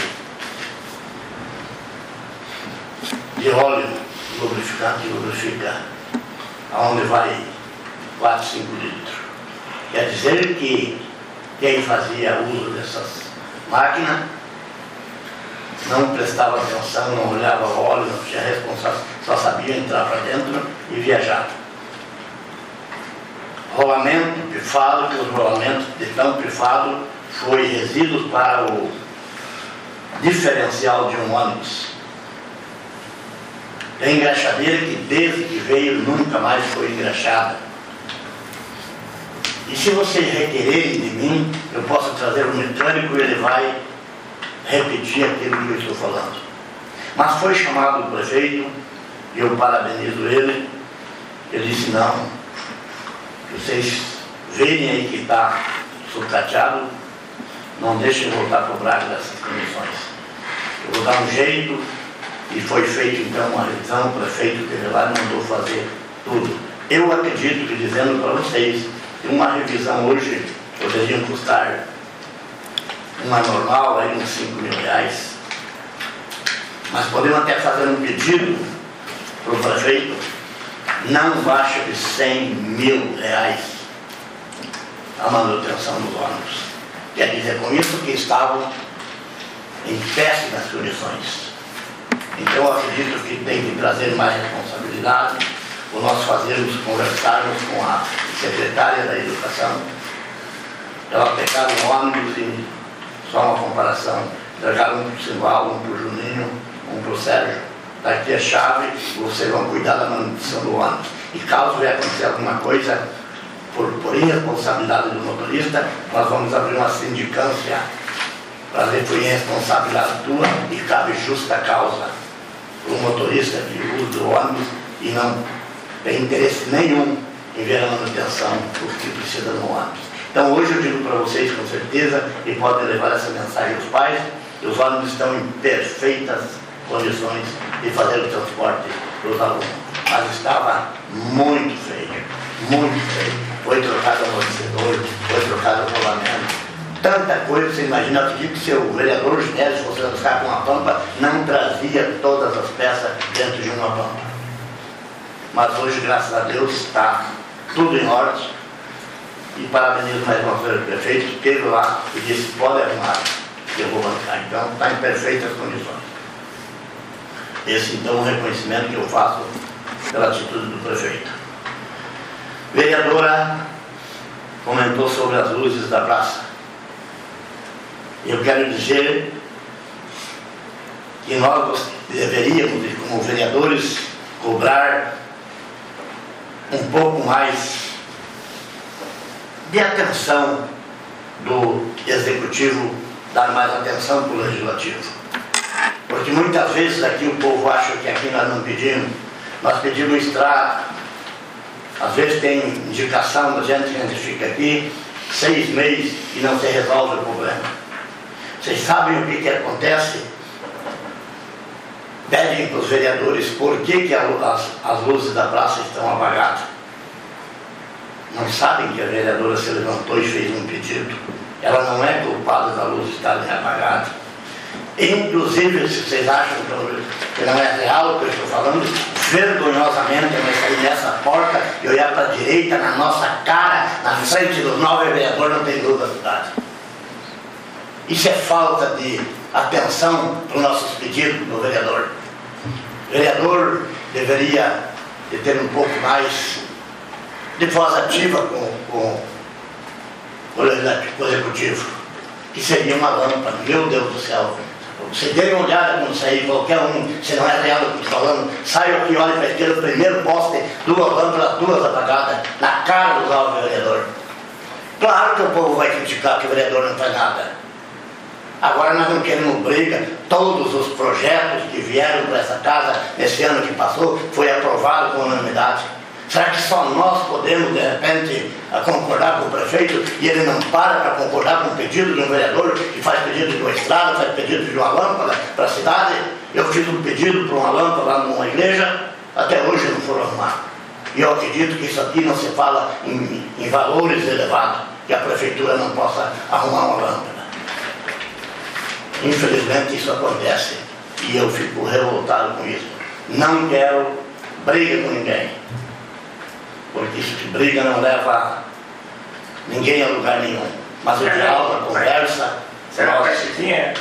de, de óleo lubrificante que lubrifica, aonde vai quatro, cinco litros. Quer dizer que quem fazia uso dessas máquinas não prestava atenção, não olhava o óleo, não tinha responsável, só sabia entrar para dentro e viajar. Rolamento pifado, que os rolamentos de tão pifado foi resíduo para o diferencial de um ônibus. Tem engraxadeira que desde que veio nunca mais foi engraxada. E se vocês requererem de mim, eu posso trazer um mecânico e ele vai repetir aquilo que eu estou falando. Mas foi chamado o prefeito, e eu parabenizo ele. Ele disse: não, vocês verem aí que está sucateado, não deixem voltar para o Braga dessas condições. Eu vou dar um jeito. E foi feito então uma revisão, o prefeito teve lá e mandou fazer tudo. Eu acredito que, dizendo para vocês, que uma revisão hoje poderia custar uma normal, aí uns cinco mil reais. Mas podemos até fazer um pedido para o prefeito, não baixa de cem mil reais a manutenção dos ônibus. Quer dizer com isso que estavam em péssimas condições. Então eu acredito que tem que trazer mais responsabilidade, o nós fazermos, conversarmos com a secretária da Educação. Ela pegaram um ônibus e, só uma comparação, pegaram um para o Simval, um para o Juninho, um para o Sérgio. Daqui a chave, vocês vão cuidar da manutenção do ônibus. E caso vier acontecer alguma coisa, por, por irresponsabilidade do motorista, nós vamos abrir uma sindicância para ver que foi irresponsabilidade tua e cabe justa causa para o motorista que usa o ônibus e não tem interesse nenhum em ver a manutenção do que precisa no ônibus. Então hoje eu digo para vocês com certeza, e podem levar essa mensagem aos pais, que os ônibus estão em perfeitas condições de fazer o transporte para os alunos. Mas estava muito feio, muito feio. Foi trocado o amortecedor, foi trocado o rolamento. Tanta coisa que você imagina. Eu acredito que se o vereador Ginésio fosse buscar com uma pampa, não trazia todas as peças dentro de uma pampa. Mas hoje, graças a Deus, está tudo em ordem. E parabenizo mais uma vez o prefeito, que esteve lá e disse: pode arrumar, que eu vou bancar. Então, está em perfeitas condições. Esse, então, é um reconhecimento que eu faço pela atitude do prefeito. Vereadora comentou sobre as luzes da praça. Eu quero dizer que nós deveríamos, como vereadores, cobrar um pouco mais de atenção do executivo, dar mais atenção para o legislativo. Porque muitas vezes aqui o povo acha que aqui nós não pedimos, nós pedimos estrada. Às vezes tem indicação da gente que a gente fica aqui seis meses e não se resolve o problema. Vocês sabem o que, que acontece? Pedem para os vereadores por que, que a, as, as luzes da praça estão apagadas. Não sabem que a vereadora se levantou e fez um pedido. Ela não é culpada da luz estarem apagada. Inclusive, se vocês acham que não é real o que eu estou falando, vergonhosamente vai sair dessa porta e olhar para a direita, na nossa cara, na frente dos nove vereadores, não tem luz da cidade. Isso é falta de atenção para os nossos pedidos do vereador. O vereador deveria de ter um pouco mais de voz ativa com, com, com o executivo, que seria uma lâmpada. Meu Deus do céu, você dê uma olhada quando sair, qualquer um, se não é real o que estou falando, saia aqui, olha para a esquerda, o primeiro poste, duas lâmpadas, duas apagadas, na cara do vereador. Claro que o povo vai criticar que o vereador não faz nada. Agora nós não queremos briga. Todos os projetos que vieram para essa casa nesse ano que passou foi aprovado com unanimidade. Será que só nós podemos, de repente, concordar com o prefeito e ele não para para concordar com o pedido de um vereador que faz pedido de uma estrada, faz pedido de uma lâmpada para a cidade? Eu fiz um pedido para uma lâmpada lá numa igreja, até hoje não foram arrumar. E eu acredito que isso aqui não se fala em, em valores elevados, que a prefeitura não possa arrumar uma lâmpada. Infelizmente isso acontece e eu fico revoltado com isso. Não quero briga com ninguém, porque isso de briga não leva ninguém a lugar nenhum. Mas o diálogo, a conversa... Será que você tinha?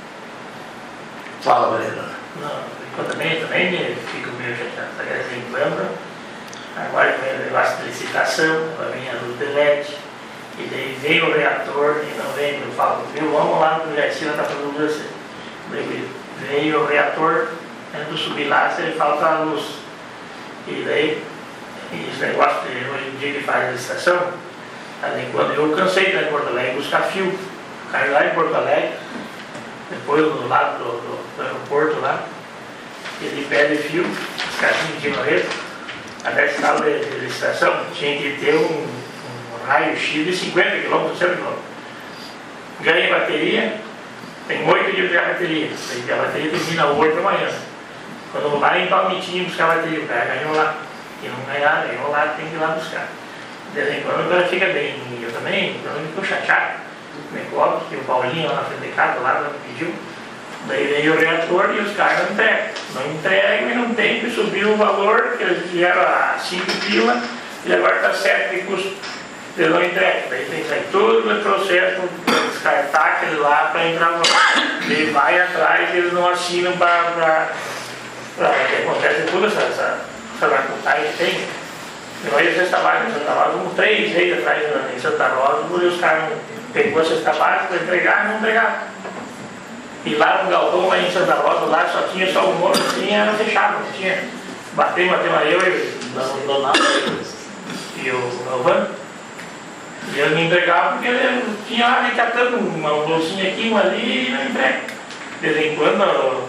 Fala, vereador. Não, eu também, também fico meio chateado. Assim, lembra? Agora vem o negócio de licitação, vai vir a luz de L E D, e daí vem o reator e não vem, eu falo, viu, vamos lá no projetinho, está fazendo luz assim. Daí vem o reator, antes de subir lá, você falta a luz. E daí, esse negócio de hoje em dia que faz a licitação, ali, quando eu cansei de ir em Porto Alegre buscar fio, caí lá em Porto Alegre, depois do lado do, do, do aeroporto lá, ele pede fio, os caras mediam a rede, até a sala de, de licitação tinha que ter um, um raio-x de cinquenta quilômetros, cem quilômetros. Ganhei bateria, tem oito dias de bateria, a bateria termina oito da manhã. Quando eu vou lá em Palmitinho buscar a bateria, o cara ganhou lá. E não ganhar, ganhou lá, tem que ir lá buscar. De vez em quando o cara fica bem, e eu também, eu fico chateado. Me coloco, que o Paulinho lá na frente de casa, lá, me pediu. Daí veio o reator e os caras não entregam. Não entregam e não tem que subir o valor, que eles fizeram a cinco pila, e agora está sete de custo. Eles não entregam. Daí tem que sair todo o processo para descartar aquele lá para entrar no valor. Ele vai atrás e eles não assinam para. que acontece toda essa, essa, essa lacutagem que tem. Eu ia Cesta Básica em Santa Rosa, uns três meses atrás em Santa Rosa, e os caras pegou a Cesta Básica para entregar e não entregaram. E lá no galpão, lá em Santa Rosa, lá só tinha só o moço, assim, era fechado, não tinha. Bateu, bateu eu e o Donaldo e o Galvão. E eu me entregava porque ele tinha lá me catando uma bolsinha aqui, uma ali e não entrega. De vez em quando eu,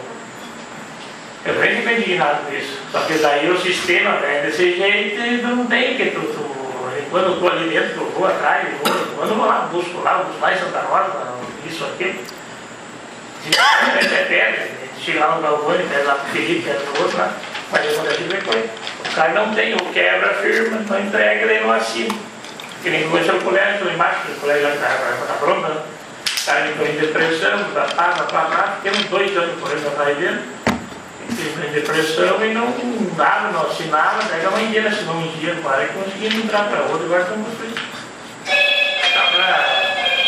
eu nem fico indignado com isso. Só que daí o sistema é desse jeito não tem que tu, tu, quando eu estou ali dentro, eu vou atrás, eu vou, quando eu vou lá, busco lá, busco lá em Santa Rosa, isso aqui. Se é perde, chega lá no Galvão, pede lá pro Felipe, pede pro outro lá, mas eu vou daqui depois. O cara não tem, ou quebra a firma, não entrega, ele não assina. Que nem começou o colégio, lá embaixo, o colégio já está pronto, né? O cara entrou em depressão, tá, tá, tá, tá, fiquei uns dois anos correndo atrás dele, entrou em depressão e não dava, não assinava, daí a mãe dele assinou um dia, para e conseguimos entrar para outro, agora estamos construindo. Tá pra...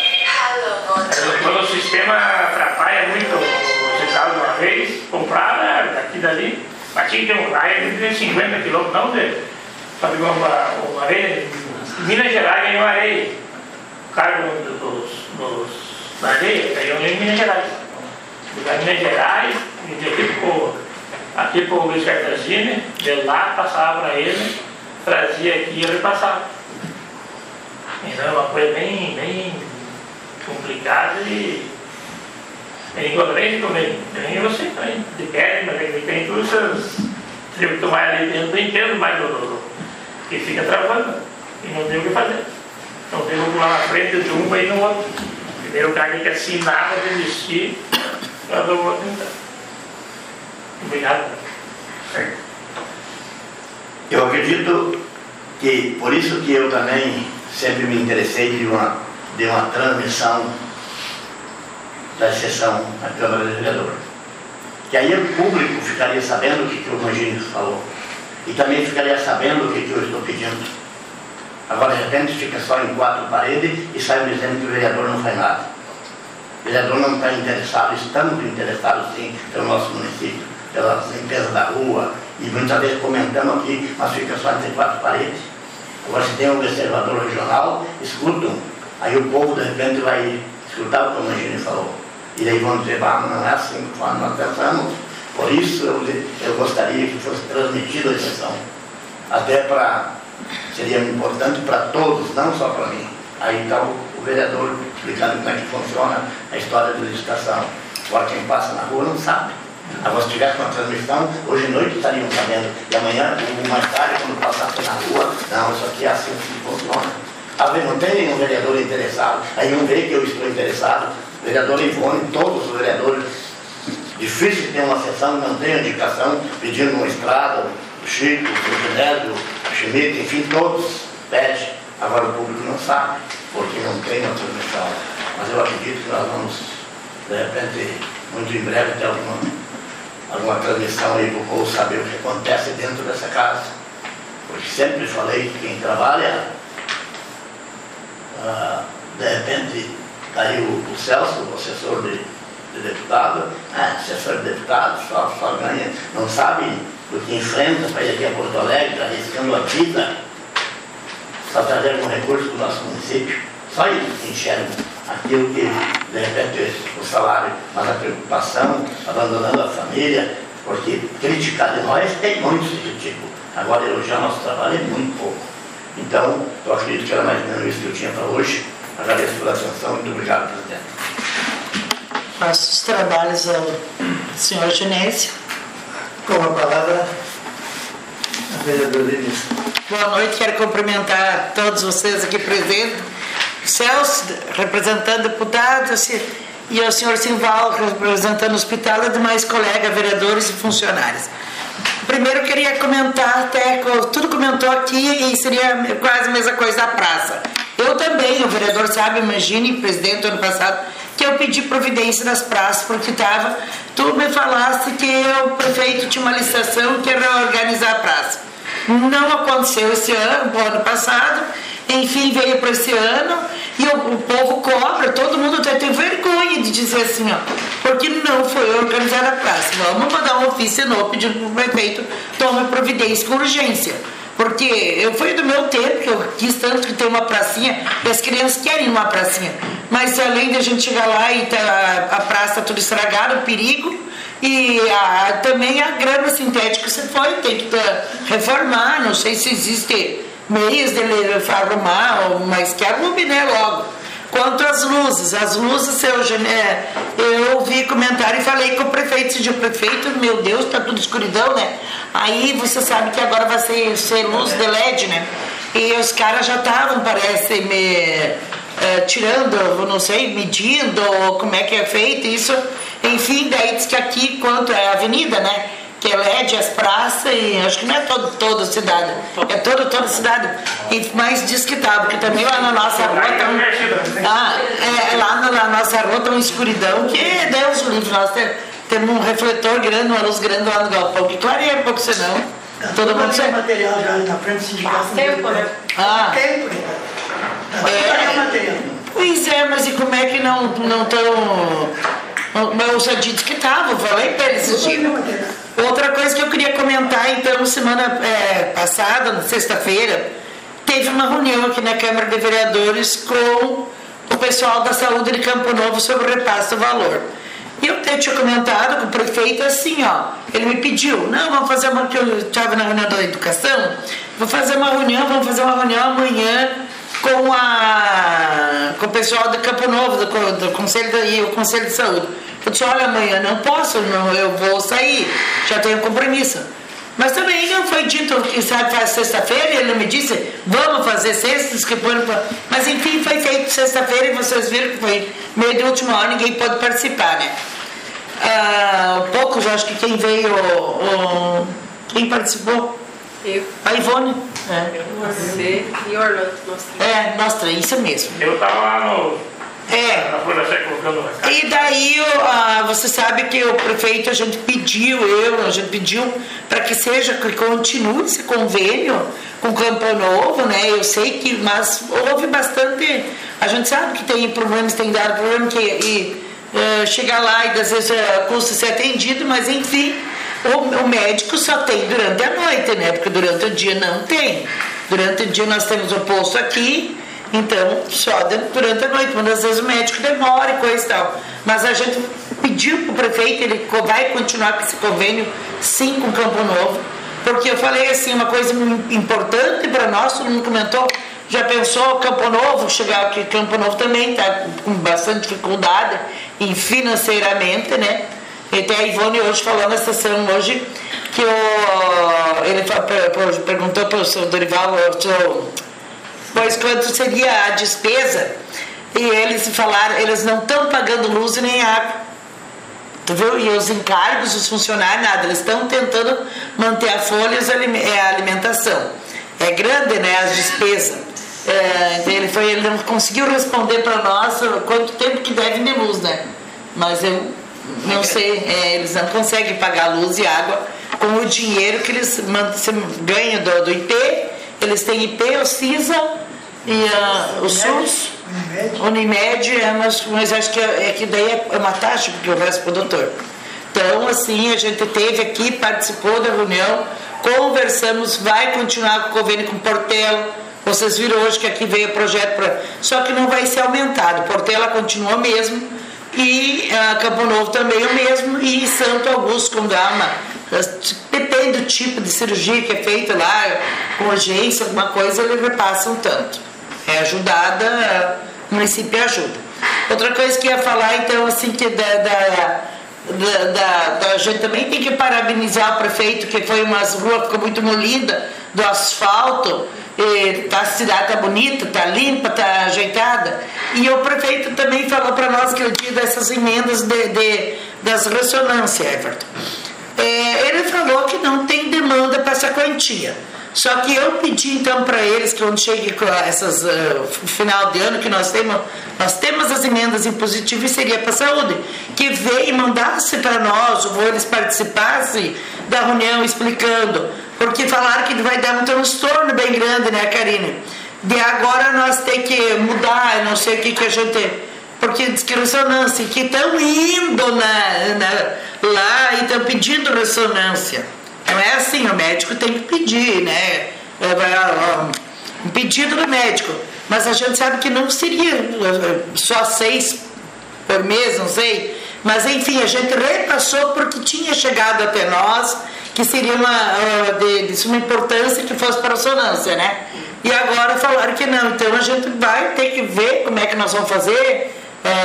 Quando o sistema atrapalha muito, você sabe, uma vez, compraram daqui dali, mas tinha que ter um raio de cinquenta quilômetros, não dele. Sabe uma, uma areia? Minas Gerais ganhou areia. O cara dos, dos, da areia ganhou em Minas Gerais. Da Minas Gerais, e aqui pro, aqui pro Luiz Cartazini, de lá passava para ele, trazia aqui e ele passava. Então é uma coisa bem, bem complicada e encontrei também. Tem você também, de pé, mas ele tem todas essas. Se eu tomar ali dentro, eu entendo mais do, do, que fica travando e não tem o que fazer. Então tem um lá na frente de um e no outro. Primeiro o cara tem que assinar para desistir, para o outro entrar. Obrigado. Certo. Eu acredito que, por isso que eu também sempre me interessei de uma, de uma transmissão da sessão da Câmara de Vereadores. Que aí o público ficaria sabendo o que, que o Mangini falou. E também ficaria sabendo o que, que eu estou pedindo. Agora, de repente, fica só em quatro paredes e sai dizendo que o vereador não faz nada. O vereador não está interessado, estamos interessados sim pelo nosso município, pelas limpezas da rua, e muitas vezes comentamos aqui, mas fica só entre quatro paredes. Agora, se tem um observador regional, escutam. Aí o povo, de repente, vai escutar o que o Mangini falou. E daí vão dizer, ah, não é assim que nós pensamos. Por isso, eu, eu gostaria que fosse transmitida a sessão. Até para... seria importante para todos, não só para mim. Aí está o, o vereador explicando como é que funciona a história de licitação. Agora quem passa na rua não sabe. Agora se tivesse uma transmissão, hoje à noite estariam sabendo. E amanhã, ou mais tarde, quando passasse na rua, não, isso aqui é assim que funciona. Às vezes não tem nenhum vereador interessado. Aí não vê que eu estou interessado. O vereador Ivone, todos os vereadores, difícil ter uma sessão, não tem indicação, pedindo uma estrada, o Chico, o Genésio, o Schmidt, enfim, todos pedem. Agora o público não sabe, porque não tem uma transmissão. Mas eu acredito que nós vamos, de repente, muito em breve, ter alguma, alguma transmissão aí para o povo saber o que acontece dentro dessa casa. Porque sempre falei que quem trabalha, ah, de repente, está aí o, o Celso, o assessor de, de deputado, ah, assessor de deputado, só, só ganha, não sabe do que enfrenta para ir aqui a Porto Alegre, arriscando a vida, só trazer algum recurso para o nosso município. Só eles enxergam aquilo que, de repente, o salário, mas a preocupação, abandonando a família, porque criticar de nós tem muito se criticam. Agora, elogiar nosso trabalho é muito pouco. Então, eu acredito que era mais ou menos isso que eu tinha para hoje. Agradeço pela atenção. Muito obrigado, presidente. Faço os trabalhos ao senhor Genésio. Com a palavra, a vereadora Denise. Boa noite, quero cumprimentar todos vocês aqui presentes. Celso, representando deputados, e o senhor Simval, representando o hospital, e demais colegas, vereadores e funcionários. Primeiro, eu queria comentar, até tudo comentou aqui, e seria quase a mesma coisa da praça. Eu também, o vereador sabe, imagine, presidente, ano passado, que eu pedi providência nas praças, porque estava, tu me falaste que o prefeito tinha uma licitação que ia reorganizar a praça. Não aconteceu esse ano, o ano passado, enfim, veio para esse ano, e o, o povo cobra, todo mundo até tem vergonha de dizer assim, ó, porque não foi organizada a praça. Vamos mandar um ofício novo pedindo para o prefeito tome providência com urgência. Porque eu fui do meu tempo, que eu quis tanto que tem uma pracinha, e as crianças querem uma pracinha. Mas além de a gente chegar lá e tá, a praça tudo estragada, o perigo, e a, também a grama sintética se foi, tem que tá, reformar, não sei se existe meios de arrumar, mas que arrume, né, logo. Quanto às luzes, as luzes, eu, é, eu ouvi comentário e falei com o prefeito, se o prefeito, meu Deus, tá tudo escuridão, né? Aí você sabe que agora vai ser, ser luz de L E D, né? E os caras já estavam, parece, me é, tirando, não sei, medindo como é que é feito isso. Enfim, daí diz que aqui, quanto é a avenida, né? Que é L E D, as praças, e acho que não é todo, toda a cidade, é toda, toda a cidade. E, mas diz que tá, porque também lá na nossa rua tá um, ah, é, lá na, na nossa rua tá uma escuridão que Deus o livre, nós temos, temos um refletor grande, uma luz grande lá no galpão, que clareia um pouco, senão todo mundo tem material já na frente do sindicato. Tempo, né? Ah, Tempo, é o material. Pois é, mas e como é que não estão... Mas eu disse que estava, eu falei para eles esses dias. Outra coisa que eu queria comentar, então, semana é, passada, sexta-feira, teve uma reunião aqui na Câmara de Vereadores com o pessoal da saúde de Campo Novo sobre o repasse do valor. E eu até tinha comentado com o prefeito assim, ó, ele me pediu, não, vamos fazer uma, que eu estava na reunião da educação, vou fazer uma reunião, vamos fazer uma reunião amanhã com, a, com o pessoal de Campo Novo, do, do Conselho da, e o Conselho de Saúde. Eu disse, olha, amanhã não posso, não, eu vou sair, já tenho compromisso. Mas também não foi dito que sabe faz sexta-feira, e ele me disse, vamos fazer sextas, que foi, mas enfim, foi feito sexta-feira e vocês viram que foi meio de última hora, ninguém pode participar, né? Ah, poucos, acho que quem veio, o, quem participou? Eu. A Ivone. É. Você e Orlando, nós três. É, nós três, isso mesmo. Eu estava lá no... É. Na Folha Seca colocando uma cara. E daí, ah, você sabe que o prefeito, a gente pediu, eu, a gente pediu para que seja, que continue esse convênio com o Campo Novo, né? Eu sei que, mas houve bastante, a gente sabe que tem problemas, tem dado problema que e, uh, chegar lá e às vezes uh, custa ser atendido, mas enfim, o, o médico só tem durante a noite, né? Porque durante o dia não tem. Durante o dia nós temos o posto aqui, então, só durante a noite, muitas vezes o médico demora e coisa e tal. Mas a gente pediu para o prefeito, ele vai continuar com esse convênio, sim, com Campo Novo, porque eu falei assim, uma coisa importante para nós, todo mundo comentou, Já pensou Campo Novo, chegar aqui, Campo Novo também está com bastante dificuldade em financeiramente, né? E até a Ivone hoje falou na sessão hoje que o, ele perguntou para o senhor Dorival pois quanto seria a despesa, e eles falaram, eles não estão pagando luz e nem água. Tu viu? E os encargos, os funcionários, nada, eles estão tentando manter a folha e a alimentação. É grande, né, as despesas. É, ele, foi, ele não conseguiu responder para nós quanto tempo que deve de luz, né? Mas eu não sei, é, eles não conseguem pagar luz e água com o dinheiro que eles ganham do, do I P. Eles têm I P, o CISA e uh, o SUS, Unimed, Unimed é, mas, mas acho que, é, é que daí é uma taxa que eu resto para o doutor. Então, assim, a gente teve aqui, participou da reunião, conversamos, vai continuar com o convênio com Portela. Vocês viram hoje que aqui veio o projeto, pra, só que não vai ser aumentado. Portela continua o mesmo, e uh, Campo Novo também o mesmo, e Santo Augusto, quando há uma... Depende do tipo de cirurgia que é feita lá, com urgência, alguma coisa, eles repassam tanto. É ajudada, o município ajuda. Outra coisa que ia falar, então, assim, que da... da Da, da, da, a gente também tem que parabenizar o prefeito, que foi umas ruas, ficou muito molida do asfalto, e tá, a cidade está bonita, está limpa, está ajeitada. E o prefeito também falou para nós que o dia dessas emendas de, de, das ressonâncias, Everton. É, ele falou que não tem demanda para essa quantia. Só que eu pedi então para eles que quando chegue com essas uh, final de ano que nós temos, nós temos as emendas impositivas e seria para a saúde, que veio e mandasse para nós, ou eles participassem da reunião explicando, porque falaram que vai dar um transtorno bem grande, né, Karine? De agora nós temos que mudar, não sei o que que a gente... Porque diz que ressonância, que estão indo na, na, lá e estão pedindo ressonância. Não é assim, o médico tem que pedir, né? Um pedido do médico. Mas a gente sabe que não seria só seis por mês, não sei. Mas enfim, a gente repassou porque tinha chegado até nós que seria uma, de, de suma importância que fosse para a ressonância, né? E agora falaram que não. Então a gente vai ter que ver como é que nós vamos fazer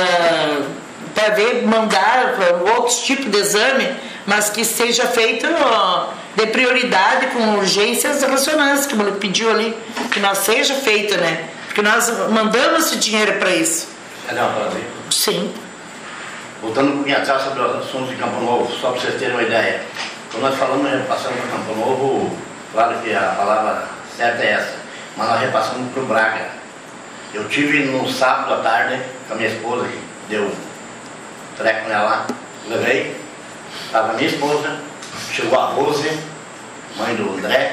uh, para ver, mandar outros tipos de exame, mas que seja feito de prioridade, com urgências e ressonância, como ele pediu ali, que nós seja feito, né? Porque nós mandamos esse dinheiro para isso. É não, prazer. Sim. Voltando um pouquinho atrás sobre os assuntos de Campo Novo, só para vocês terem uma ideia. Quando nós falamos em repassão para Campo Novo, claro que a palavra certa é essa, mas nós repassamos para o Braga. Eu tive no sábado à tarde com a minha esposa, que deu treco nela lá, levei. Estava minha esposa, chegou a Rose, mãe do André,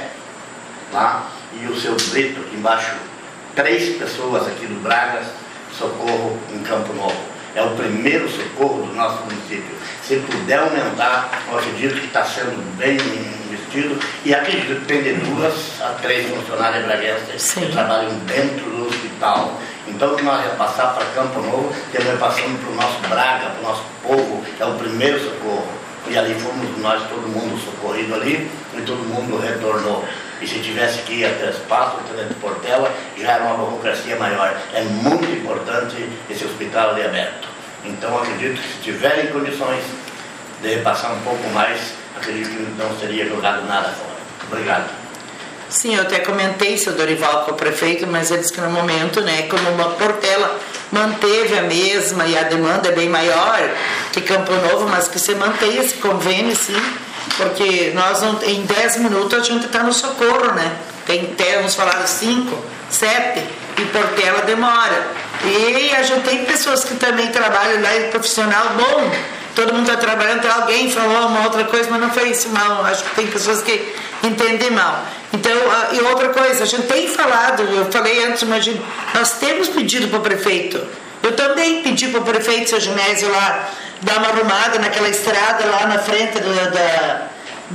lá, e o seu Brito aqui embaixo, três pessoas aqui do Braga, socorro em Campo Novo. É o primeiro socorro do nosso município. Se puder aumentar, eu acredito que está sendo bem investido, e acredito que tem de duas a três funcionárias braguenses que trabalham dentro do hospital. Então, o que nós repassar para Campo Novo, temos repassando para o nosso Braga, para o nosso povo, é o primeiro socorro. E ali fomos nós, todo mundo socorrido ali, e todo mundo retornou. E se tivesse que ir até espaço, até dentro de Portela, já era uma burocracia maior. É muito importante esse hospital ali aberto. Então, acredito que se tiverem condições de repassar um pouco mais, acredito que não seria jogado nada fora. Obrigado. Sim, eu até comentei, seu Dorival, com o prefeito, mas ele disse que no momento, né, como uma Portela manteve a mesma e a demanda é bem maior que Campo Novo, mas que você mantenha esse convênio, sim, porque nós não, em dez minutos a gente está no socorro, né? Tem, temos falado cinco, sete, e Portela demora. E a gente tem pessoas que também trabalham lá, é profissional bom, todo mundo está trabalhando, tem alguém falou uma outra coisa, mas não foi isso mal, acho que tem pessoas que entendem mal. Então, e outra coisa, a gente tem falado, eu falei antes, mas nós temos pedido para o prefeito, eu também pedi para o prefeito, seu Genésio, lá, dar uma arrumada naquela estrada lá na frente do, da,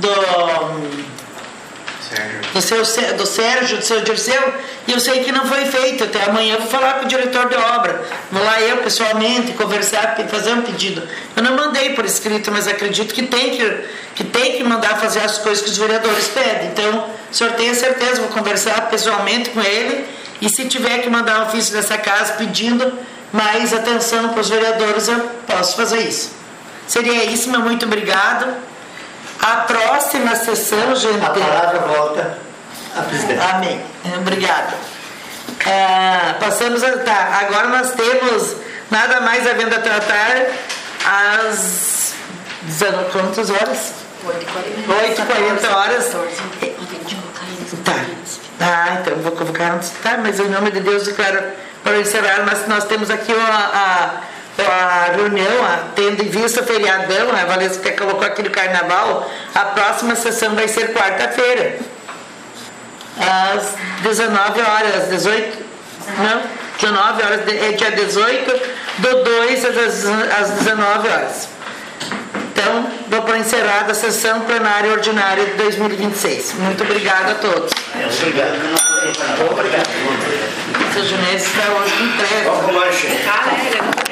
do, do, seu, do Sérgio, do seu Dirceu, e eu sei que não foi feito. Até amanhã eu vou falar com o diretor de obra, vou lá eu pessoalmente conversar, fazer um pedido. Eu não mandei por escrito, mas acredito que tem que, que, tem que mandar fazer as coisas que os vereadores pedem. Então, o senhor tenha certeza, vou conversar pessoalmente com ele E se tiver que mandar um ofício dessa casa pedindo mais atenção para os vereadores, eu posso fazer isso. Seria isso, meu muito obrigado. A próxima sessão, gente... A palavra volta à presidente. Amém. Obrigada. Ah, passamos a... Tá, agora nós temos nada mais havendo a tratar às... dezenove, quantas horas? oito e oito e quarenta horas. Tá. Ah, então vou convocar antes. Tá, mas em nome de Deus declaro para encerrar, mas nós temos aqui a, a, a reunião, a, tendo em vista o feriadão, a Valesca que colocou aqui no carnaval, a próxima sessão vai ser quarta-feira, às dezenove horas, dezoito, não, dezenove horas, é dia dezoito do dois às, às dezenove horas. Então, vou para encerrar a sessão plenária ordinária de dois mil e vinte e seis. Muito obrigada a todos. Obrigado. Obrigado. O seu Junês está hoje com treve. Vamos pro lanche. Cara, ele é muito